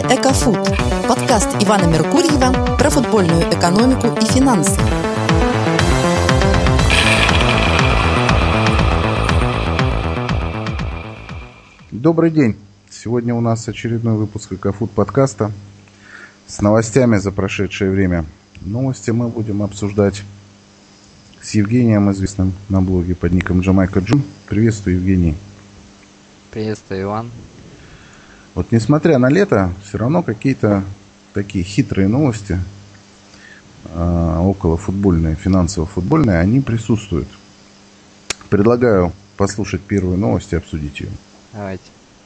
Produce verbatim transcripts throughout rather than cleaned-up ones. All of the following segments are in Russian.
Экофуд. Подкаст Ивана Меркурьева про футбольную экономику и финансы. Добрый день. Сегодня у нас очередной выпуск Экофуд подкаста с новостями за прошедшее время. Новости мы будем обсуждать с Евгением, известным на блоге под ником Джамайка Джун. Приветствую, Евгений. Приветствую, Иван. Вот несмотря на лето, все равно какие-то такие хитрые новости, э, около футбольные, финансово-футбольные, они присутствуют. Предлагаю послушать первую новость и обсудить ее. Давайте.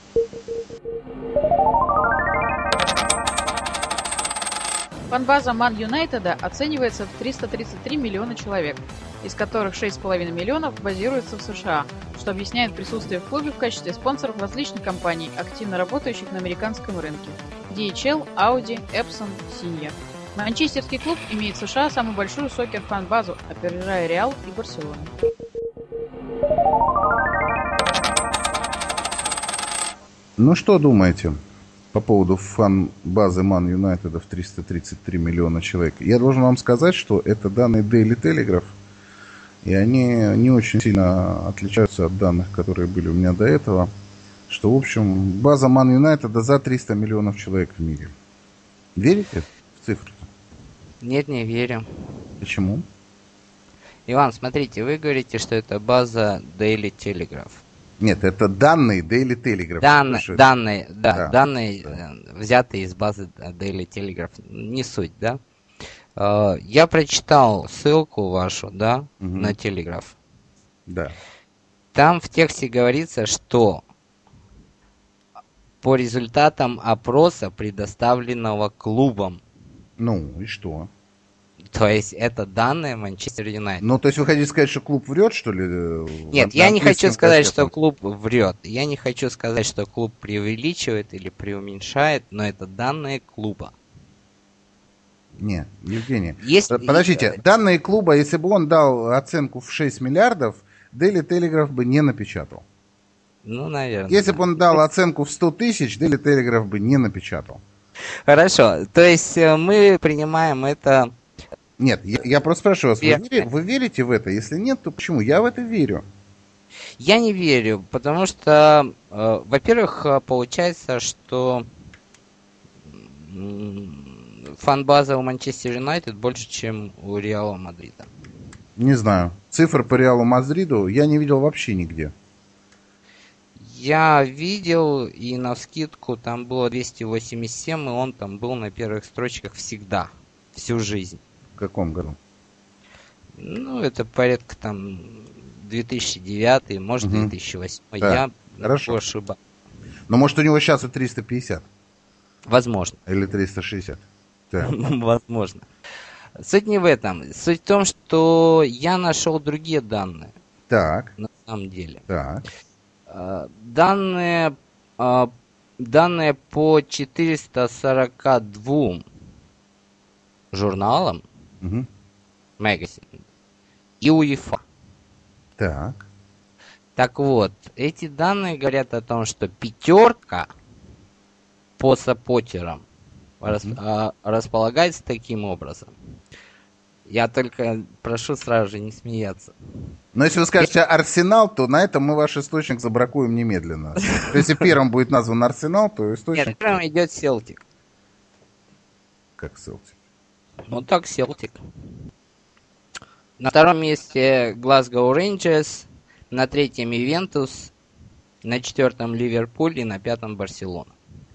Фан-база Ман Юнайтеда оценивается в триста тридцать три миллиона человек, из которых шесть с половиной миллионов базируются в США, что объясняет присутствие в клубе в качестве спонсоров различных компаний, активно работающих на американском рынке: ди эйч эл, Audi, Epson, Синья. Манчестерский клуб имеет в США самую большую сокер-фан-базу, опережая Реал и Барселону. Ну что думаете по поводу фан-базы Ман Юнайтеда в триста тридцать три миллиона человек? Я должен вам сказать, что это данные Daily Telegraph, и они не очень сильно отличаются от данных, которые были у меня до этого, что, в общем, база Ман Юнайтеда за триста миллионов человек в мире. Верите в цифру? Нет, не верю. Почему? Иван, смотрите, вы говорите, что это база Daily Telegraph. Нет, это данные Daily Telegraph. Данные, данные, да, да, данные, да. взятые из базы Daily Telegraph. Не суть, да? Я прочитал ссылку вашу, да, угу. на Telegraph. Да. Там в тексте говорится, что по результатам опроса, предоставленного клубом. Ну, и что? То есть это данные Манчестер Юнайтед. Ну, то есть вы хотите сказать, что клуб врет, что ли? Нет, я не хочу сказать, что клуб врет. Я не хочу сказать, что клуб преувеличивает или преуменьшает, но это данные клуба. Нет, Евгений, Есть... подождите, данные клуба, если бы он дал оценку в шесть миллиардов, Daily Telegraph бы не напечатал. Ну, наверное. Если бы он дал оценку в сто тысяч, Daily Telegraph бы не напечатал. Хорошо, то есть мы принимаем это... Нет, я, я просто спрашиваю вас, вы, вери, вы верите в это? Если нет, то почему? Я в это верю. Я не верю, потому что, э, во-первых, получается, что фан-база у Манчестер Юнайтед больше, чем у Реала Мадрида. Не знаю. Цифр по Реалу Мадриду я не видел вообще нигде. Я видел, и навскидку там было двести восемьдесят семь, и он там был на первых строчках всегда, всю жизнь. В каком году? Ну, это порядка там две тысячи девятый, может, угу. две тысячи восьмой. Да. Я ошибаюсь. Но может у него сейчас и триста пятьдесят? Возможно. Или триста шестьдесят? Да. Возможно. Суть не в этом. Суть в том, что я нашел другие данные. Так. На самом деле. Так. Данные, данные по четыреста сорок два журналам, угу. Magazine и УЕФА. Так. Так вот, эти данные говорят о том, что пятерка по саппортерам угу. расп, а, располагается таким образом. Я только прошу сразу же не смеяться. Но если вы скажете Арсенал, то на этом мы ваш источник забракуем немедленно. Если первым будет назван Арсенал, то источник... Нет, первым идет Селтик. Как Селтик? Ну так, Селтик. На втором месте Glasgow Rangers, на третьем Ювентус, на четвертом Ливерпуль и на пятом Барселона.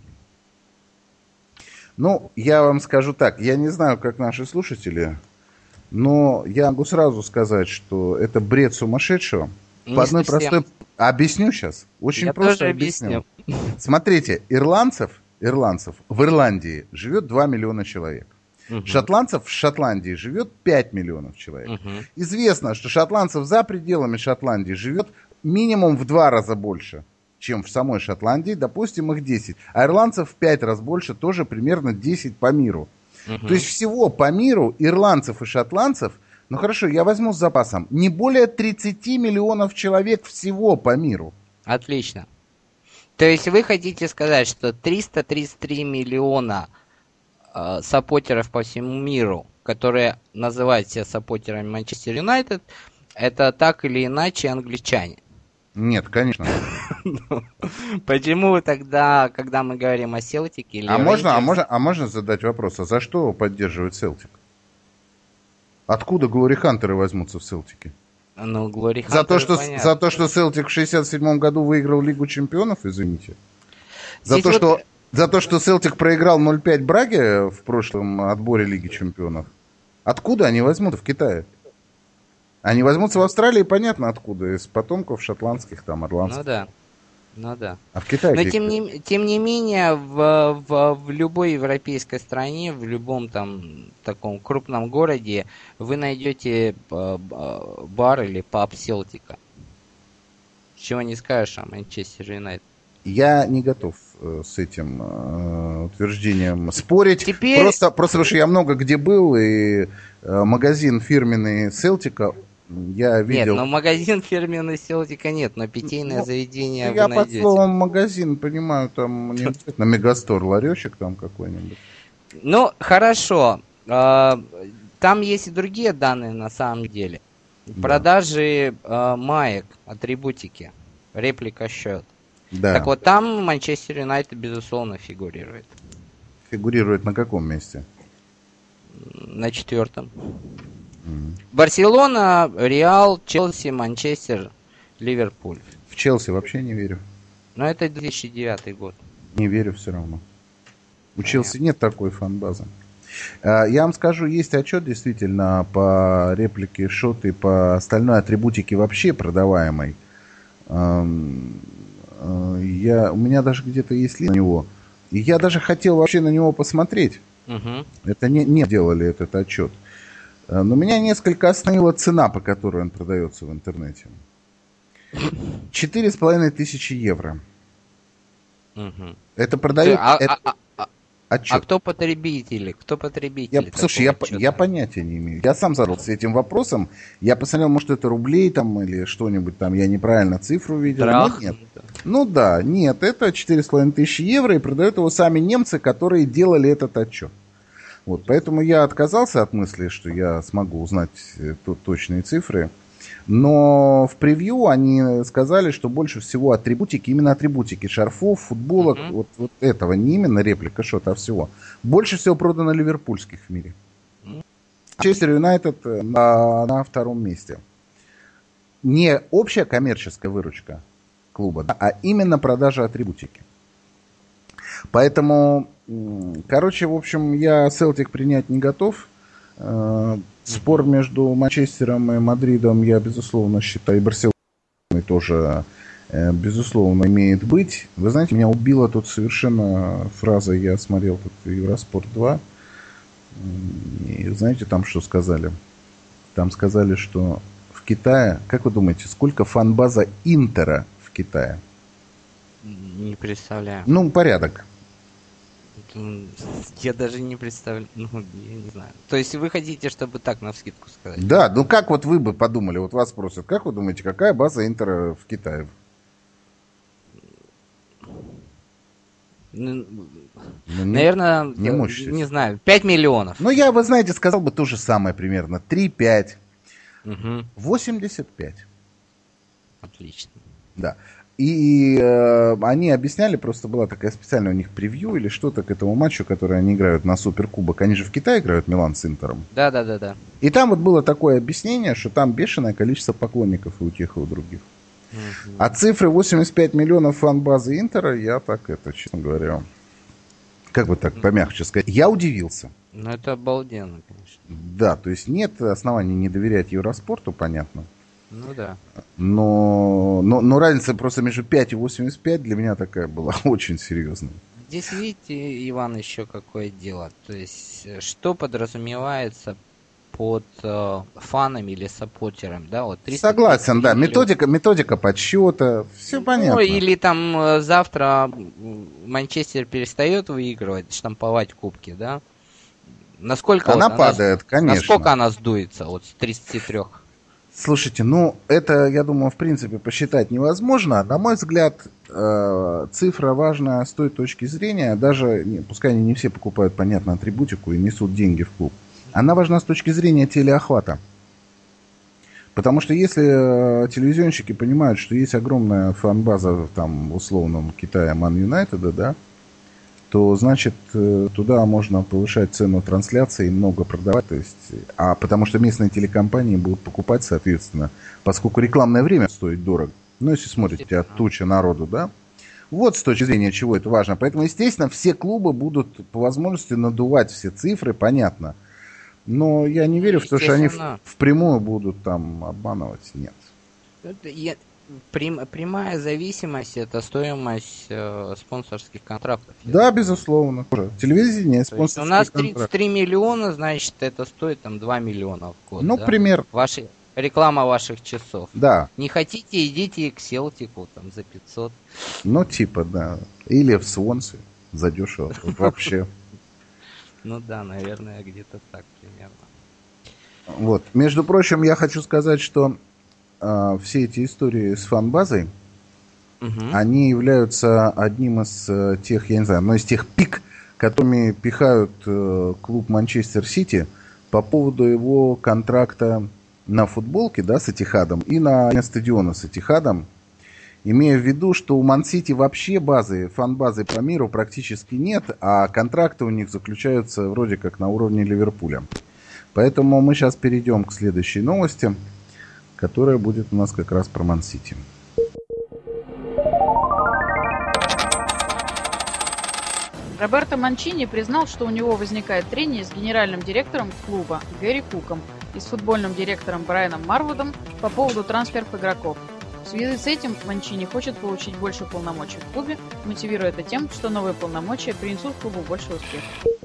Ну, я вам скажу так, я не знаю, как наши слушатели, но я могу сразу сказать, что это бред сумасшедшего. Не по одной совсем. простой... Объясню сейчас. Очень я просто тоже объясню. объясню. Смотрите, ирландцев, ирландцев в Ирландии живет два миллиона человек. Угу. Шотландцев в Шотландии живет пять миллионов человек. Угу. Известно, что шотландцев за пределами Шотландии живет минимум в два раза больше, чем в самой Шотландии. Допустим, их десять. А ирландцев в пять раз больше, тоже примерно десять по миру. Угу. То есть всего по миру ирландцев и шотландцев, ну хорошо, я возьму с запасом, не более тридцать миллионов человек всего по миру. Отлично. То есть вы хотите сказать, что триста тридцать три миллиона э, саппортеров по всему миру, которые называют себя саппортерами Манчестер Юнайтед, это так или иначе англичане? Нет, конечно. Почему тогда, когда мы говорим о Селтике или а можно, а можно, а можно задать вопрос, а за что поддерживает Селтик? Откуда Глори Хантеры возьмутся в Селтике? Ну, Глори За то, что, понятно. за то, что Селтик в шестьдесят седьмом году выиграл Лигу Чемпионов, извините. За Здесь то, вот... что, за то, что Селтик проиграл ноль пять Браге в прошлом отборе Лиги Чемпионов. Откуда они возьмут в Китае? Они возьмутся в Австралии, понятно откуда. Из потомков шотландских, там, ирландских. Ну да. Ну да. А в Китае Но где? тем не, тем не менее, в, в, в любой европейской стране, в любом там таком крупном городе, вы найдете бар или паб Селтика. Чего не скажешь о Манчестер Юнайтед. Я не готов э, с этим э, утверждением спорить. Теперь... Просто, просто потому что я много где был, и э, магазин фирменный Селтика я видел. Нет, но магазин фирменный Селтика нет, но питейное ну, заведение я вы под найдете. словом магазин понимаю, там не обязательно Мегастор, ларечек там какой-нибудь. Ну, хорошо. Там есть и другие данные на самом деле. Да. Продажи э, маек, атрибутики, реплика счет. Да. Так вот, там Манчестер Юнайтед, безусловно, фигурирует. Фигурирует на каком месте? На четвертом. Mm. Барселона, Реал, Челси, Манчестер, Ливерпуль. В Челси вообще не верю. Но это две тысячи девятый год. Не верю все равно. У Челси нет такой фан-базы. Я вам скажу, есть отчет действительно по реплике, шоты, по остальной атрибутике вообще продаваемой. Я, у меня даже где-то есть лист на него. И я даже хотел вообще на него посмотреть. Угу. Это не, не делали этот отчет. Но меня несколько остановила цена, по которой он продается в интернете. Четыре с половиной тысячи евро. Угу. Это продает... А, это... а, а, Отчет. А кто потребители? Кто потребители? Я, слушай, я, я понятия не имею. Я сам задался этим вопросом. Я посмотрел, может, это рублей там или что-нибудь там. Я неправильно цифру видел. Драх. Нет. Ну да, нет, это четыре с половиной тысячи евро, и продают его сами немцы, которые делали этот отчет. Вот, поэтому я отказался от мысли, что я смогу узнать тут точные цифры. Но в превью они сказали, что больше всего атрибутики, именно атрибутики шарфов, футболок, mm-hmm. вот, вот этого, не именно реплика шота, а всего. Больше всего продано ливерпульских в мире. Манчестер Юнайтед на, на втором месте. Не общая коммерческая выручка клуба, да, а именно продажа атрибутики. Поэтому, короче, в общем, я Селтик принять не готов. Спор между Манчестером и Мадридом, я, безусловно, считаю, и Барселоной тоже, безусловно, имеет быть. Вы знаете, меня убила тут совершенно фраза, я смотрел тут Евроспорт два, и знаете, там что сказали? Там сказали, что в Китае, как вы думаете, сколько фан-база Интера в Китае? Не представляю. Ну, порядок. Я даже не представляю, ну, я не знаю. То есть вы хотите, чтобы так навскидку сказать? Да, ну как вот вы бы подумали, вот вас спросят, как вы думаете, какая база Интера в Китае? Ну, ну, наверное, не, не, не знаю, пять миллионов. Ну, я, вы знаете, сказал бы то же самое примерно, три-пять. Угу. восемьдесят пять. Отлично. Да. И э, они объясняли, просто была такая специальная у них превью или что-то к этому матчу, который они играют на Суперкубок. Они же в Китае играют, Милан с Интером. Да, да, да, да. И там вот было такое объяснение, что там бешеное количество поклонников и у тех, и у других. Угу. А цифры восемьдесят пять миллионов фан-базы Интера, я так это, честно говоря, как бы так помягче сказать, я удивился. Ну, это обалденно, конечно. Да, то есть нет оснований не доверять Евроспорту, понятно. Ну да. Но, но, но разница просто между пять и восемьдесят пять для меня такая была очень серьезная. Здесь, видите, Иван, еще какое дело. То есть, что подразумевается под э, фанами или саппортерами, да? Вот согласен, да. Методика, методика подсчета, все понятно. Ну, или там э, завтра Манчестер перестает выигрывать, штамповать кубки, да? Насколько она вот, падает, она, конечно. Насколько она сдуется от тридцати трёх? Слушайте, ну, это, я думаю, в принципе, посчитать невозможно. На мой взгляд, э, цифра важна с той точки зрения, даже, не, пускай они не все покупают, понятно, атрибутику и несут деньги в клуб, она важна с точки зрения телеохвата. Потому что если э, телевизионщики понимают, что есть огромная фан-база там, в условном Китае Man United, да, то, значит, э, туда можно повышать цену трансляции и много продавать. То есть, а потому что местные телекомпании будут покупать, соответственно, поскольку рекламное время стоит дорого. Ну, если смотрите от тучи народу, да. Вот с точки зрения чего это важно. Поэтому, естественно, все клубы будут по возможности надувать все цифры, понятно. Но я не верю в то, что они впрямую будут там обманывать. Нет. Я, прям, прямая зависимость — это стоимость э, спонсорских контрактов. Да, безусловно. Телевидение, спонсорские у нас контракты. тридцать три миллиона, значит, это стоит там два миллиона в год. Ну, да? пример. Ваши, реклама ваших часов. Да. Не хотите, идите к Селтику там за пятьсот. Ну, типа, да. Или в Свонсе. Задешево. Вообще. Ну да, наверное, где-то так примерно. Вот. Между прочим, я хочу сказать, что э, все эти истории с фан-базой, угу. они являются одним из э, тех, я не знаю, но из тех пик, которыми пихают э, клуб Манчестер Сити по поводу его контракта на футболке, да, с Этихадом и на, на стадиона с Этихадом. Имея в виду, что у Ман-Сити вообще базы, фан-базы по миру практически нет, а контракты у них заключаются вроде как на уровне Ливерпуля. Поэтому мы сейчас перейдем к следующей новости, которая будет у нас как раз про Ман-Сити. Роберто Манчини признал, что у него возникает трение с генеральным директором клуба Гэри Куком и с футбольным директором Брайаном Марвудом по поводу трансферов игроков. В связи с этим Манчини хочет получить больше полномочий в клубе, мотивируя это тем, что новые полномочия принесут клубу больше успеха.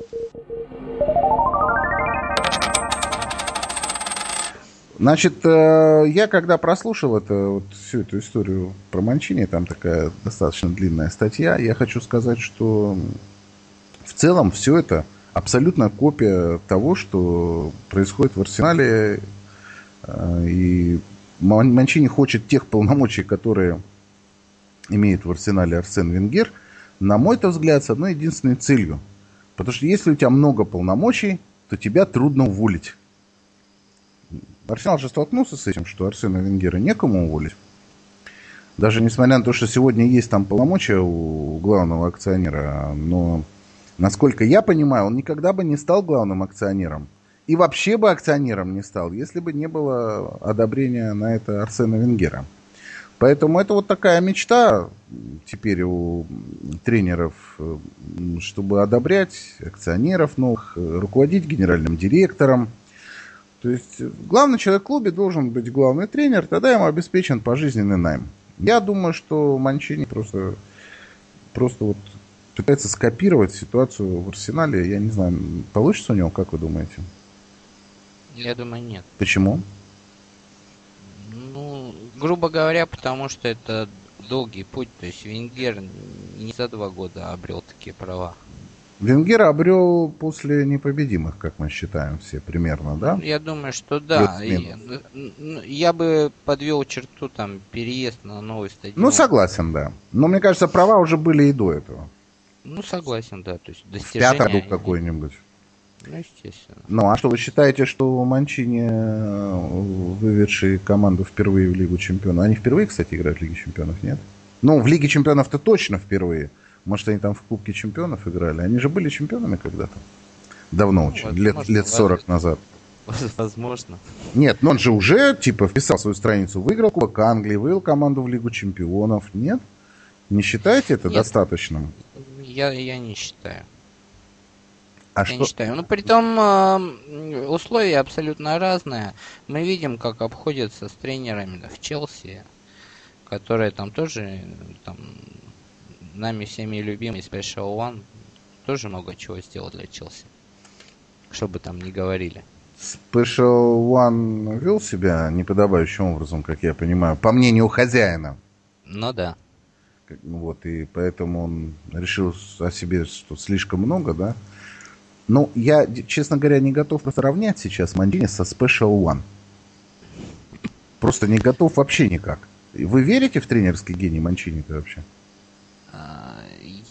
Значит, я когда прослушал это, вот, всю эту историю про Манчини, там такая достаточно длинная статья, я хочу сказать, что в целом все это абсолютно копия того, что происходит в Арсенале, и Манчини хочет тех полномочий, которые имеет в Арсенале Арсен Венгер, на мой-то взгляд, с одной единственной целью. Потому что если у тебя много полномочий, то тебя трудно уволить. Арсенал же столкнулся с этим, что Арсена Венгера некому уволить. Даже несмотря на то, что сегодня есть там полномочия у главного акционера, но, насколько я понимаю, он никогда бы не стал главным акционером. И вообще бы акционером не стал, если бы не было одобрения на это Арсена Венгера. Поэтому это вот такая мечта теперь у тренеров, чтобы одобрять акционеров новых, руководить генеральным директором. То есть главный человек в клубе должен быть главный тренер, тогда ему обеспечен пожизненный найм. Я думаю, что Манчини просто, просто вот пытается скопировать ситуацию в Арсенале. Я не знаю, получится у него, как вы думаете? Я думаю, нет. Почему? Ну, грубо говоря, потому что это долгий путь. То есть Венгер не за два года обрел такие права. Венгер обрел после непобедимых, как мы считаем все примерно, да? Я думаю, что да. Я, я бы подвел черту, там, переезд на новый стадион. Ну, согласен, да. Но мне кажется, права уже были и до этого. Ну, согласен, да. То есть достижения... В пятом году какой-нибудь. Ну, естественно. Ну, а что, вы считаете, что Манчини, выведший команду впервые в Лигу Чемпионов... Они впервые, кстати, играют в Лиге Чемпионов, нет? Ну, в Лиге Чемпионов-то точно впервые. Может, они там в Кубке Чемпионов играли? Они же были чемпионами когда-то. Давно очень, ну, лет, лет сорок назад. Возможно. Нет, но он же уже, типа, вписал свою страницу. Выиграл Кубок Англии, вывел команду в Лигу Чемпионов. Нет? Не считаете это Нет, достаточным? Я, я не считаю. А я что? не считаю. Ну, притом э, условия абсолютно разные. Мы видим, как обходятся с тренерами в Челси, которые там тоже... Там, нами всеми любимый Special One тоже много чего сделал для Челси. Что бы там ни говорили. Special One вел себя неподобающим образом, как я понимаю, по мнению хозяина. Ну да. Вот, и поэтому он решил о себе, что слишком много, да. Но я, честно говоря, не готов сравнять сейчас Манчини со Special One. Просто не готов вообще никак. Вы верите в тренерский гений Манчини-то вообще?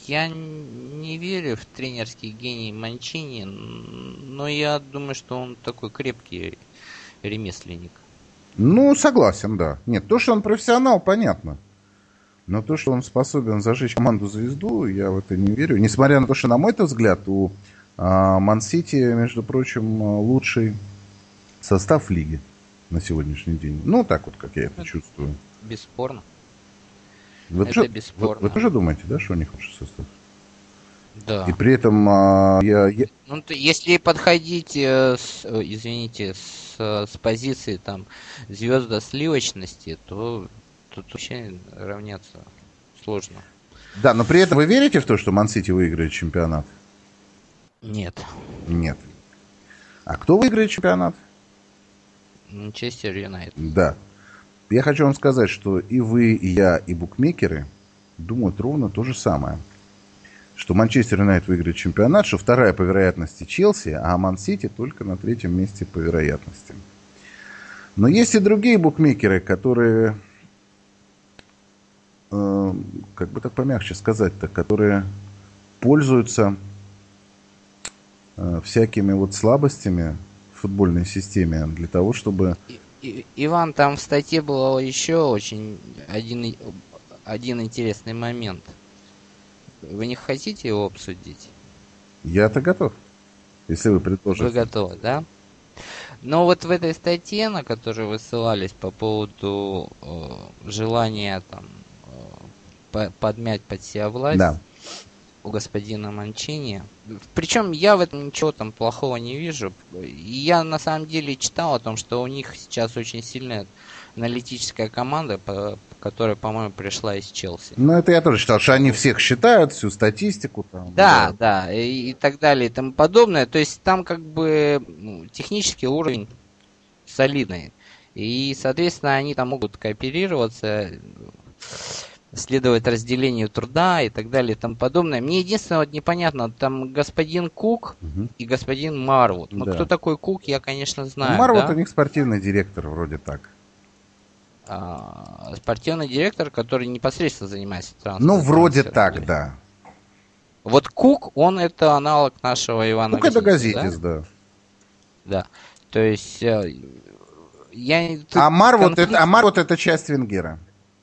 Я не верю в тренерский гений Манчини, но я думаю, что он такой крепкий ремесленник. Ну, согласен, да. Нет, то, что он профессионал, понятно. Но то, что он способен зажечь команду звезду, я в это не верю. Несмотря на то, что, на мой взгляд, у Ман-Сити, между прочим, лучший состав лиги на сегодняшний день. Ну, так вот, как я это чувствую. Бесспорно. Вы это тоже, бесспорно. Вы, вы тоже думаете, да, что у них лучший состав? Да. И при этом а, я, я... Ну, то, если подходить, э, с, извините, с, с позиции там звезда сливочности, то тут вообще равняться сложно. Да, но при этом вы верите в то, что Ман-Сити выиграет чемпионат? Нет. Нет. А кто выиграет чемпионат? Манчестер Юнайтед. Да. Я хочу вам сказать, что и вы, и я, и букмекеры думают ровно то же самое. Что Манчестер Юнайтед выиграет чемпионат, что вторая по вероятности Челси, а Ман-Сити только на третьем месте по вероятности. Но есть и другие букмекеры, которые, э, как бы так помягче сказать-то, которые пользуются э, всякими вот слабостями в футбольной системе для того, чтобы... И, и, Иван, там в статье был еще очень один, один интересный момент. Вы не хотите его обсудить? Я-то готов, если вы предложите. Вы готовы, да? Но вот в этой статье, на которую вы ссылались по поводу э, желания там э, подмять под себя власть, да, у господина Манчини. Причем я в этом ничего там плохого не вижу. Я на самом деле читал о том, что у них сейчас очень сильная аналитическая команда, по, которая, по-моему, пришла из Челси. Ну, это я тоже читал, что они всех считают, всю статистику там. Да, да, да и, и так далее, и тому подобное. То есть там как бы ну, технический уровень солидный. И, соответственно, они там могут кооперироваться, следовать разделению труда и так далее и тому подобное. Мне единственное вот непонятно, там господин Кук угу. и господин Марвуд. Ну, да. Кто такой Кук, я, конечно, знаю. Марвуд да? у них спортивный директор, вроде так. А, спортивный директор, который непосредственно занимается транспортом. Ну, вроде так, да. Вот Кук, он это аналог нашего Ивана Кук это Газетис, да? да? Да. То есть... Я, а Марвуд конфликт... это, а Марвуд это часть Венгера.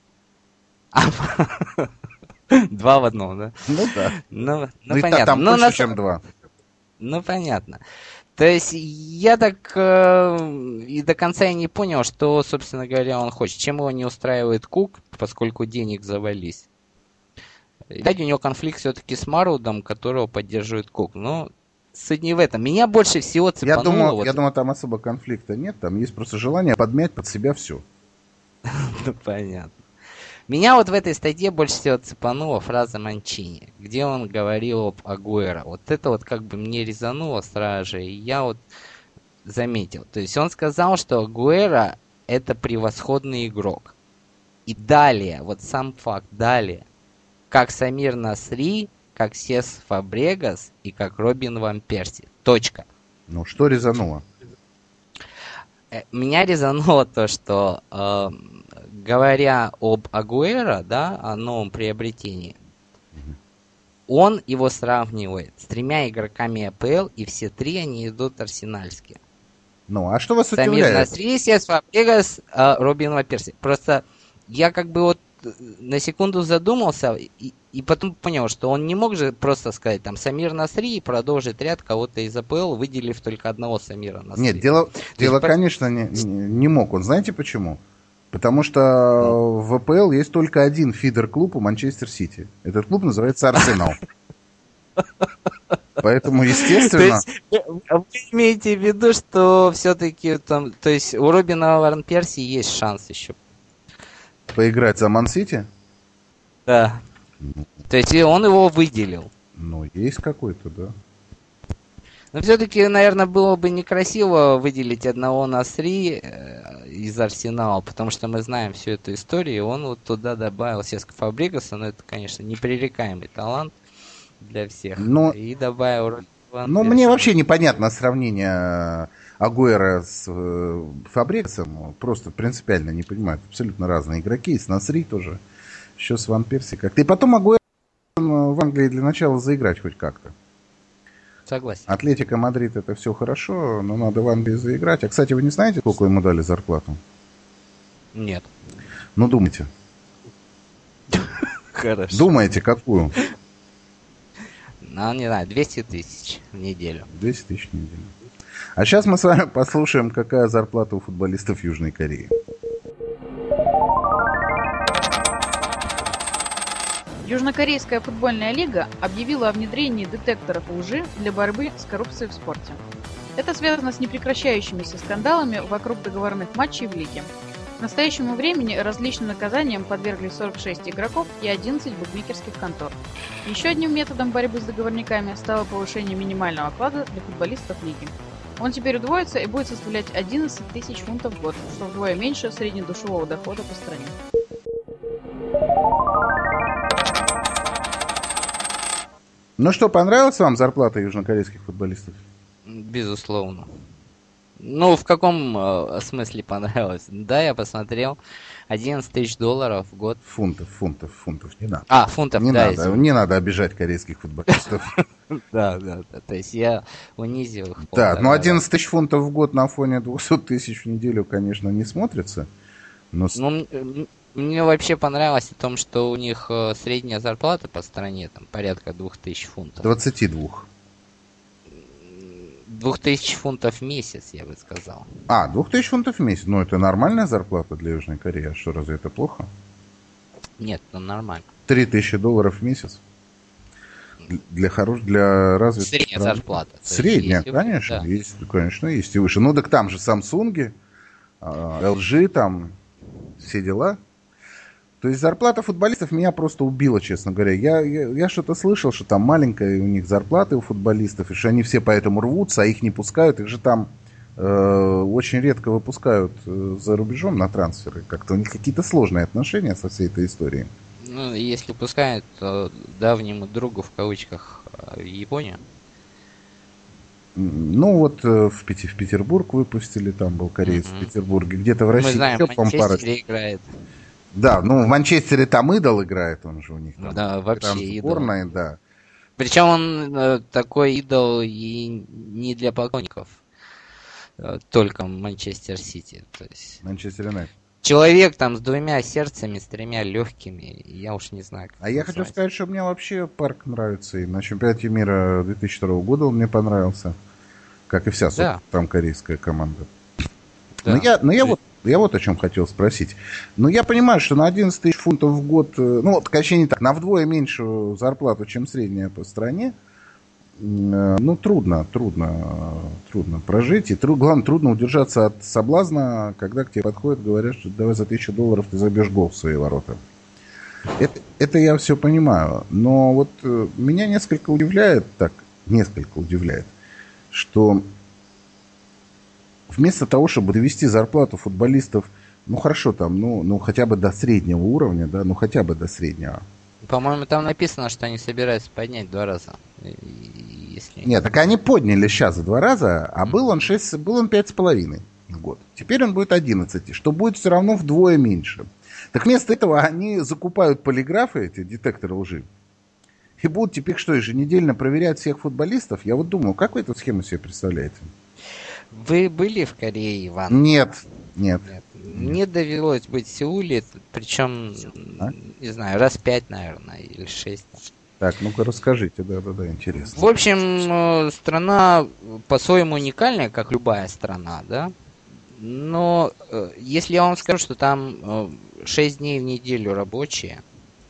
Два в одном, да? Ну да. Ну, ну, ну понятно. Там ну, больше, на... чем два. Ну, понятно. То есть я так э, и до конца и не понял, что, собственно говоря, он хочет. Чем его не устраивает Кук, поскольку денег завались. Видать, у него конфликт все-таки с Марвудом, которого поддерживает Кук. Но суть не в этом. Меня больше всего цепануло... Я думаю, вот... я думаю, там особо конфликта нет. Там есть просто желание подмять под себя все. Ну, понятно. Меня вот в этой статье больше всего цепанула фраза Манчини, где он говорил об Агуэро. Вот это вот как бы мне резануло сразу же, и я вот заметил. То есть он сказал, что Агуэро это превосходный игрок. И далее, вот сам факт, далее, как Самир Насри, как Сес Фабрегас и как Робин Ван Перси. Точка. Ну, что резануло? Меня резануло то, что... Э, говоря об Агуэро, да, о новом приобретении, угу. он его сравнивает с тремя игроками АПЛ, и все три они идут арсенальские. Ну, а что вас Самир удивляет? Насри, Сес Фабрегас, э, Робин Ван Перси. Просто я как бы вот на секунду задумался, и, и потом понял, что он не мог же просто сказать, там, Самир Насри и продолжить ряд кого-то из АПЛ, выделив только одного Самира Насри. Нет, дело, дело есть, конечно, не, не мог он. Знаете почему? Потому что ну. в АПЛ есть только один фидер-клуб у Манчестер Сити. Этот клуб называется Арсенал. Поэтому, естественно... То есть, вы имеете в виду, что все-таки там... То есть у Робина Ван Перси есть шанс еще. Поиграть за Ман-Сити? Да. Ну. То есть он его выделил. Ну, есть какой-то, да. Но все-таки, наверное, было бы некрасиво выделить одного Насри э, из Арсенала, потому что мы знаем всю эту историю, и он вот туда добавил Сеска Фабрегаса, но это, конечно, непререкаемый талант для всех. Но, и добавил Ван Ну, Перси. мне вообще непонятно сравнение Агуэро с э, Фабрегасом, просто принципиально не понимаю, абсолютно разные игроки, и с Насри тоже, еще с Ван Перси как-то. И потом Агуэро в Англии для начала заиграть хоть как-то. Согласен. Атлетика Мадрид это все хорошо, но надо в Англии заиграть. А, кстати, вы не знаете, сколько ему дали зарплату? Нет. Ну, думайте. Хорошо. Думаете, какую? Ну, не знаю, двести тысяч в неделю. двести тысяч в неделю. А сейчас мы с вами послушаем, какая зарплата у футболистов Южной Кореи. Южнокорейская футбольная лига объявила о внедрении детекторов лжи для борьбы с коррупцией в спорте. Это связано с непрекращающимися скандалами вокруг договорных матчей в лиге. К настоящему времени различным наказаниям подверглись сорок шесть игроков и одиннадцать букмекерских контор. Еще одним методом борьбы с договорниками стало повышение минимального оклада для футболистов лиги. Он теперь удвоится и будет составлять одиннадцать тысяч фунтов в год, что вдвое меньше среднедушевого дохода по стране. Ну что, понравилась вам зарплата южнокорейских футболистов? Безусловно. Ну, в каком э, смысле понравилось? Да, я посмотрел. одиннадцать тысяч долларов в год. Фунтов, фунтов, фунтов. Не надо. А, фунтов, не да. Надо, извините. не надо обижать корейских футболистов. Да, да, да. То есть я унизил их. Да, ну одиннадцать тысяч фунтов в год на фоне двести тысяч в неделю, конечно, не смотрится. Но... Ну, мне вообще понравилось о том, что у них э, средняя зарплата по стране там порядка двух тысяч фунтов. двадцать два. Двух тысяч фунтов в месяц, я бы сказал. А, двух тысяч фунтов в месяц. Ну, это нормальная зарплата для Южной Кореи. А что, разве это плохо? Нет, ну нормально. три тысячи долларов в месяц. Для хорош, для развитых Средняя стран. зарплата. Средняя, есть, конечно. Да. Есть, конечно, есть и выше. Ну, так там же Samsung, эл джи, там все дела. То есть зарплата футболистов меня просто убила, честно говоря. Я, я, я что-то слышал, что там маленькая у них зарплата у футболистов, и что они все поэтому рвутся, а их не пускают. Их же там э, очень редко выпускают э, за рубежом на трансферы. Как-то у них какие-то сложные отношения со всей этой историей. Ну, если пускают, то давнему другу, в кавычках, в Японию. Ну, вот э, в, Пети, в Петербург выпустили, там был кореец mm-hmm. в Петербурге. Где-то в России... Мы знаем, в Манчестере играет. Да, ну в Манчестере там идол играет, он же у них там. Да, вообще идол. Сборная, да. Причем он э, такой идол и не для поклонников, э, только Манчестер Сити. То есть Манчестер Юнайтед. Человек там с двумя сердцами, с тремя легкими, я уж не знаю. Как а я хочу сказать, что мне вообще парк нравится. И на чемпионате мира две тысячи второго года он мне понравился. Как и вся да. там корейская команда. Да. Но я, но я вот Я вот о чем хотел спросить. Ну, я понимаю, что на одиннадцать тысяч фунтов в год, ну, точнее не так, на вдвое меньшую зарплату, чем средняя по стране, ну, трудно, трудно, трудно прожить. И труд, главное, трудно удержаться от соблазна, когда к тебе подходят, говорят, что давай за тысячу долларов ты забьешь гол в свои ворота. Это, это я все понимаю. Но вот меня несколько удивляет, так, несколько удивляет, что... Вместо того, чтобы довести зарплату футболистов, ну хорошо, там, ну, ну хотя бы до среднего уровня, да, ну хотя бы до среднего. По-моему, там написано, что они собираются поднять в два раза. Если... Нет, так они подняли сейчас в два раза, а был он шесть, был он пять с половиной в год. Теперь он будет одиннадцать, что будет все равно вдвое меньше. Так вместо этого они закупают полиграфы, эти детекторы лжи, и будут теперь что, еженедельно проверять всех футболистов? Я вот думаю, как вы эту схему себе представляете? Вы были в Корее, Иван? Нет, нет. нет. Мне довелось быть в Сеуле, причем, а? не знаю, раз пять, наверное, или шесть. Так, ну-ка расскажите, да-да-да, интересно. В общем, страна по-своему уникальная, как любая страна, да? Но если я вам скажу, что там шесть дней в неделю рабочие,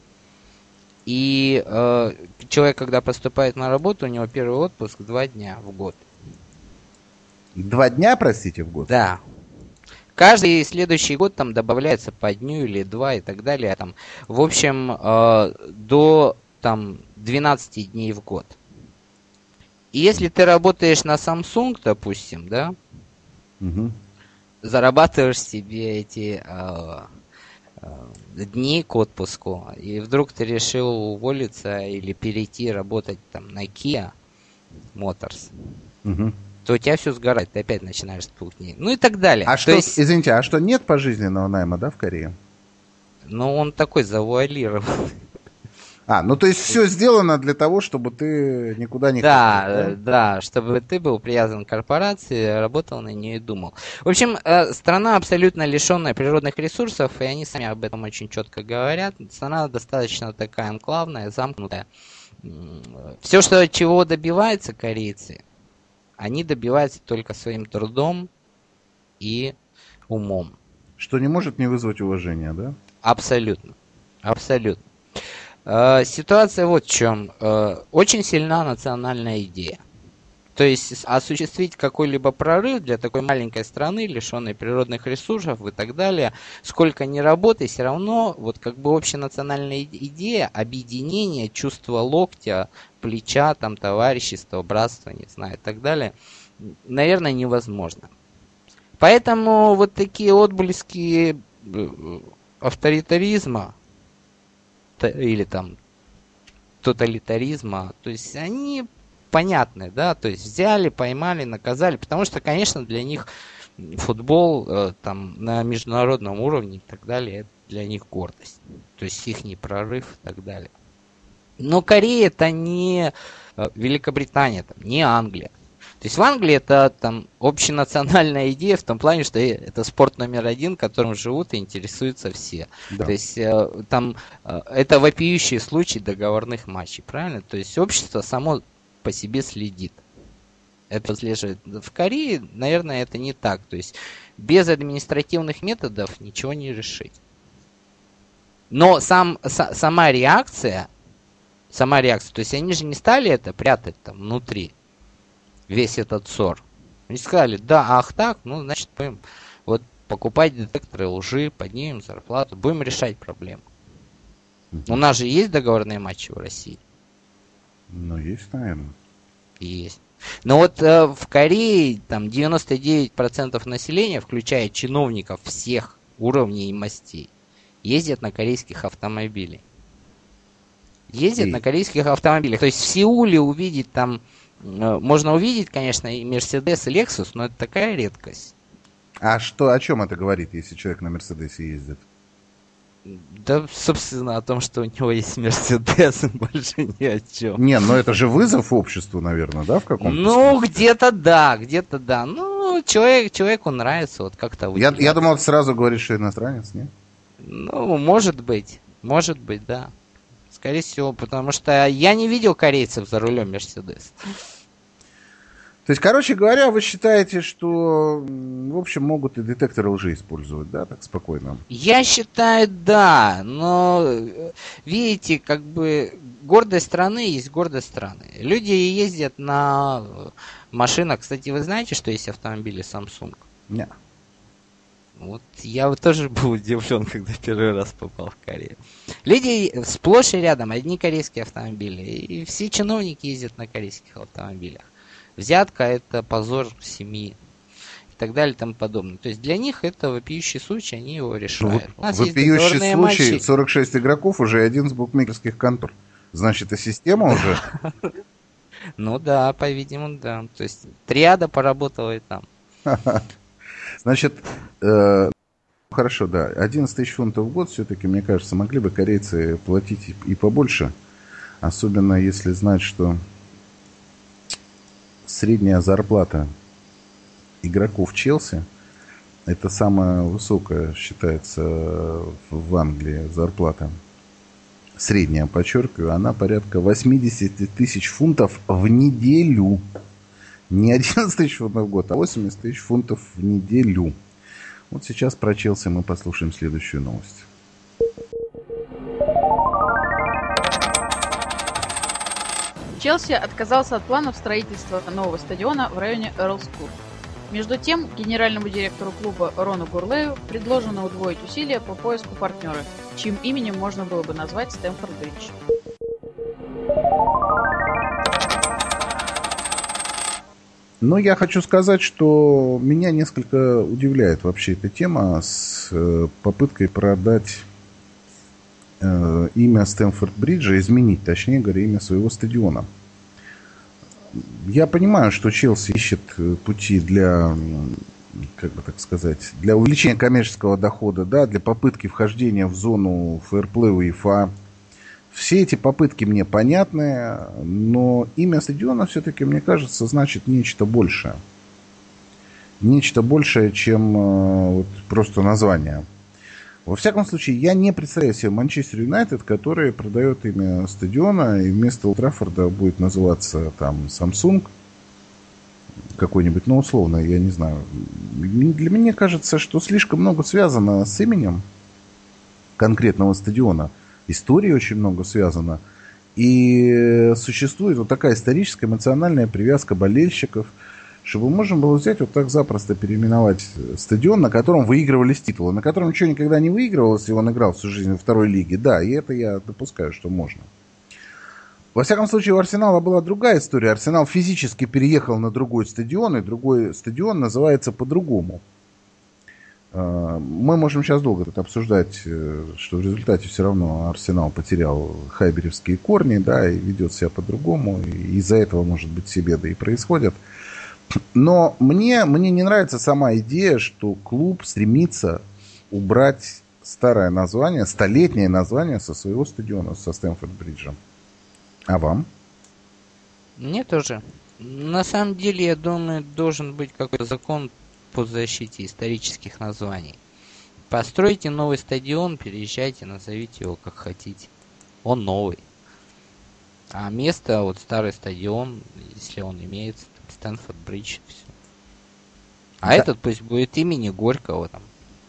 и человек, когда поступает на работу, у него первый отпуск два дня в год. Два дня, простите, в год? Да. Каждый следующий год там добавляется по дню или два и так далее. Там, в общем, э, до там, двенадцати дней в год. И если ты работаешь на Samsung, допустим, да, угу. зарабатываешь себе эти э, э, дни к отпуску, и вдруг ты решил уволиться или перейти работать там на Kia Motors, угу. то у тебя все сгорает, ты опять начинаешь с двух дней. Ну и так далее. А то что, есть... извините, а что нет пожизненного найма, да, в Корее? Ну, он такой завуалированный. А, ну то есть все сделано для того, чтобы ты никуда не Да, ходил, да? да, чтобы ты был привязан к корпорации, работал на нее и думал. В общем, э, страна абсолютно лишенная природных ресурсов, и они сами об этом очень четко говорят. Страна достаточно такая анклавная, замкнутая. Все, что, чего добиваются корейцы, они добиваются только своим трудом и умом. Что не может не вызвать уважения, да? Абсолютно. Абсолютно. Э, ситуация вот в чем. Э, очень сильна национальная идея. То есть осуществить какой-либо прорыв для такой маленькой страны, лишенной природных ресурсов и так далее, сколько ни работай, все равно вот как бы общенациональная идея, объединение, чувство локтя, плеча, там, товарищества, братства, не знаю, и так далее, наверное, невозможно. Поэтому вот такие отблески авторитаризма или там тоталитаризма, то есть они понятны, да, то есть взяли, поймали, наказали, потому что, конечно, для них футбол э, там на международном уровне и так далее, это для них гордость, то есть их прорыв и так далее. Но Корея это не Великобритания, там, не Англия. То есть в Англии это там общенациональная идея в том плане, что это спорт номер один, которым живут и интересуются все. Да. То есть э, там э, это вопиющий случай договорных матчей, правильно? То есть общество само по себе следит. Это слежит. В Корее, наверное, это не так. То есть без административных методов ничего не решить. Но сам, с, сама реакция, сама реакция, то есть они же не стали это прятать там внутри. Весь этот ссор. Они сказали, да, ах так, ну, значит, будем вот покупать детекторы лжи, поднимем зарплату, будем решать проблему. У нас же есть договорные матчи в России? Ну, есть, наверное. Есть. Но вот э, в Корее там девяносто девять процентов населения, включая чиновников всех уровней и мастей, ездят на корейских автомобилях. Ездят и... на корейских автомобилях. То есть в Сеуле увидеть там можно увидеть, конечно, и Мерседес, и Лексус, но это такая редкость. А что, о чем это говорит, если человек на Мерседесе ездит? Да, собственно, о том, что у него есть Мерседес, больше ни о чем. Не, ну это же вызов обществу, наверное, да, в каком-то Ну, смысле? где-то да, где-то да. Ну, человек, человеку нравится вот как-то... Я, я думал, ты сразу говоришь, что иностранец, нет? Ну, может быть, может быть, да. Скорее всего, потому что я не видел корейцев за рулем Мерседес. То есть, короче говоря, вы считаете, что, в общем, могут и детекторы лжи использовать, да, так спокойно? Я считаю, да, но, видите, как бы гордость страны есть гордость страны. Люди ездят на машинах. Кстати, вы знаете, что есть автомобили Samsung? Нет. Вот я тоже был удивлен, когда первый раз попал в Корею. Люди сплошь и рядом, одни корейские автомобили. И все чиновники ездят на корейских автомобилях. Взятка – это позор семьи. И так далее и тому подобное. То есть для них это вопиющий случай, они его решают. Ну, вопиющий случай, матчи. сорок шесть игроков, уже один с букмекерских контор. Значит, и система уже? Ну да, по-видимому, да. То есть триада поработала и там. Значит, э, хорошо, да, одиннадцать тысяч фунтов в год все-таки, мне кажется, могли бы корейцы платить и, и побольше. Особенно если знать, что средняя зарплата игроков Челси, это самая высокая, считается, в Англии зарплата. Средняя, подчеркиваю, она порядка восемьдесят тысяч фунтов в неделю. Не одиннадцать тысяч фунтов в год, а восемьдесят тысяч фунтов в неделю. Вот сейчас про Челси мы послушаем следующую новость. Челси отказался от планов строительства нового стадиона в районе Эрлскур. Между тем, генеральному директору клуба Рону Гурлею предложено удвоить усилия по поиску партнера, чьим именем можно было бы назвать Стэмфорд-Бридж. Но я хочу сказать, что меня несколько удивляет вообще эта тема с э, попыткой продать э, имя Стэмфорд-Бриджа, изменить, точнее говоря, имя своего стадиона. Я понимаю, что Челси ищет пути для, как бы так сказать, для увеличения коммерческого дохода, да, для попытки вхождения в зону фэрплея УЕФА. Все эти попытки мне понятны, но имя стадиона все-таки, мне кажется, значит нечто большее. Нечто большее, чем э, вот, просто название. Во всяком случае, я не представляю себе Манчестер Юнайтед, который продает имя стадиона, и вместо Олд Траффорда будет называться там Samsung какой-нибудь, ну, условно, я не знаю. Для меня кажется, что слишком много связано с именем конкретного стадиона. Истории очень много связано. И существует вот такая историческая, эмоциональная привязка болельщиков, чтобы можно было взять вот так запросто переименовать стадион, на котором выигрывались титулы, на котором ничего никогда не выигрывалось, и он играл всю жизнь во второй лиге. Да, и это я допускаю, что можно. Во всяком случае, у Арсенала была другая история. Арсенал физически переехал на другой стадион, и другой стадион называется по-другому. Мы можем сейчас долго тут обсуждать, что в результате все равно Арсенал потерял хайберевские корни, да, и ведет себя по-другому, и из-за этого, может быть, все беды и происходят. Но мне, мне не нравится сама идея, что клуб стремится убрать старое название, столетнее название со своего стадиона, со Стэмфорд-Бриджа. А вам? Мне тоже. На самом деле, я думаю, должен быть какой-то закон по защите исторических названий. Постройте новый стадион, переезжайте, назовите его как хотите. Он новый. А место, вот старый стадион, если он имеется, Стэнфорд-Бридж, все. А да. Этот пусть будет имени Горького там.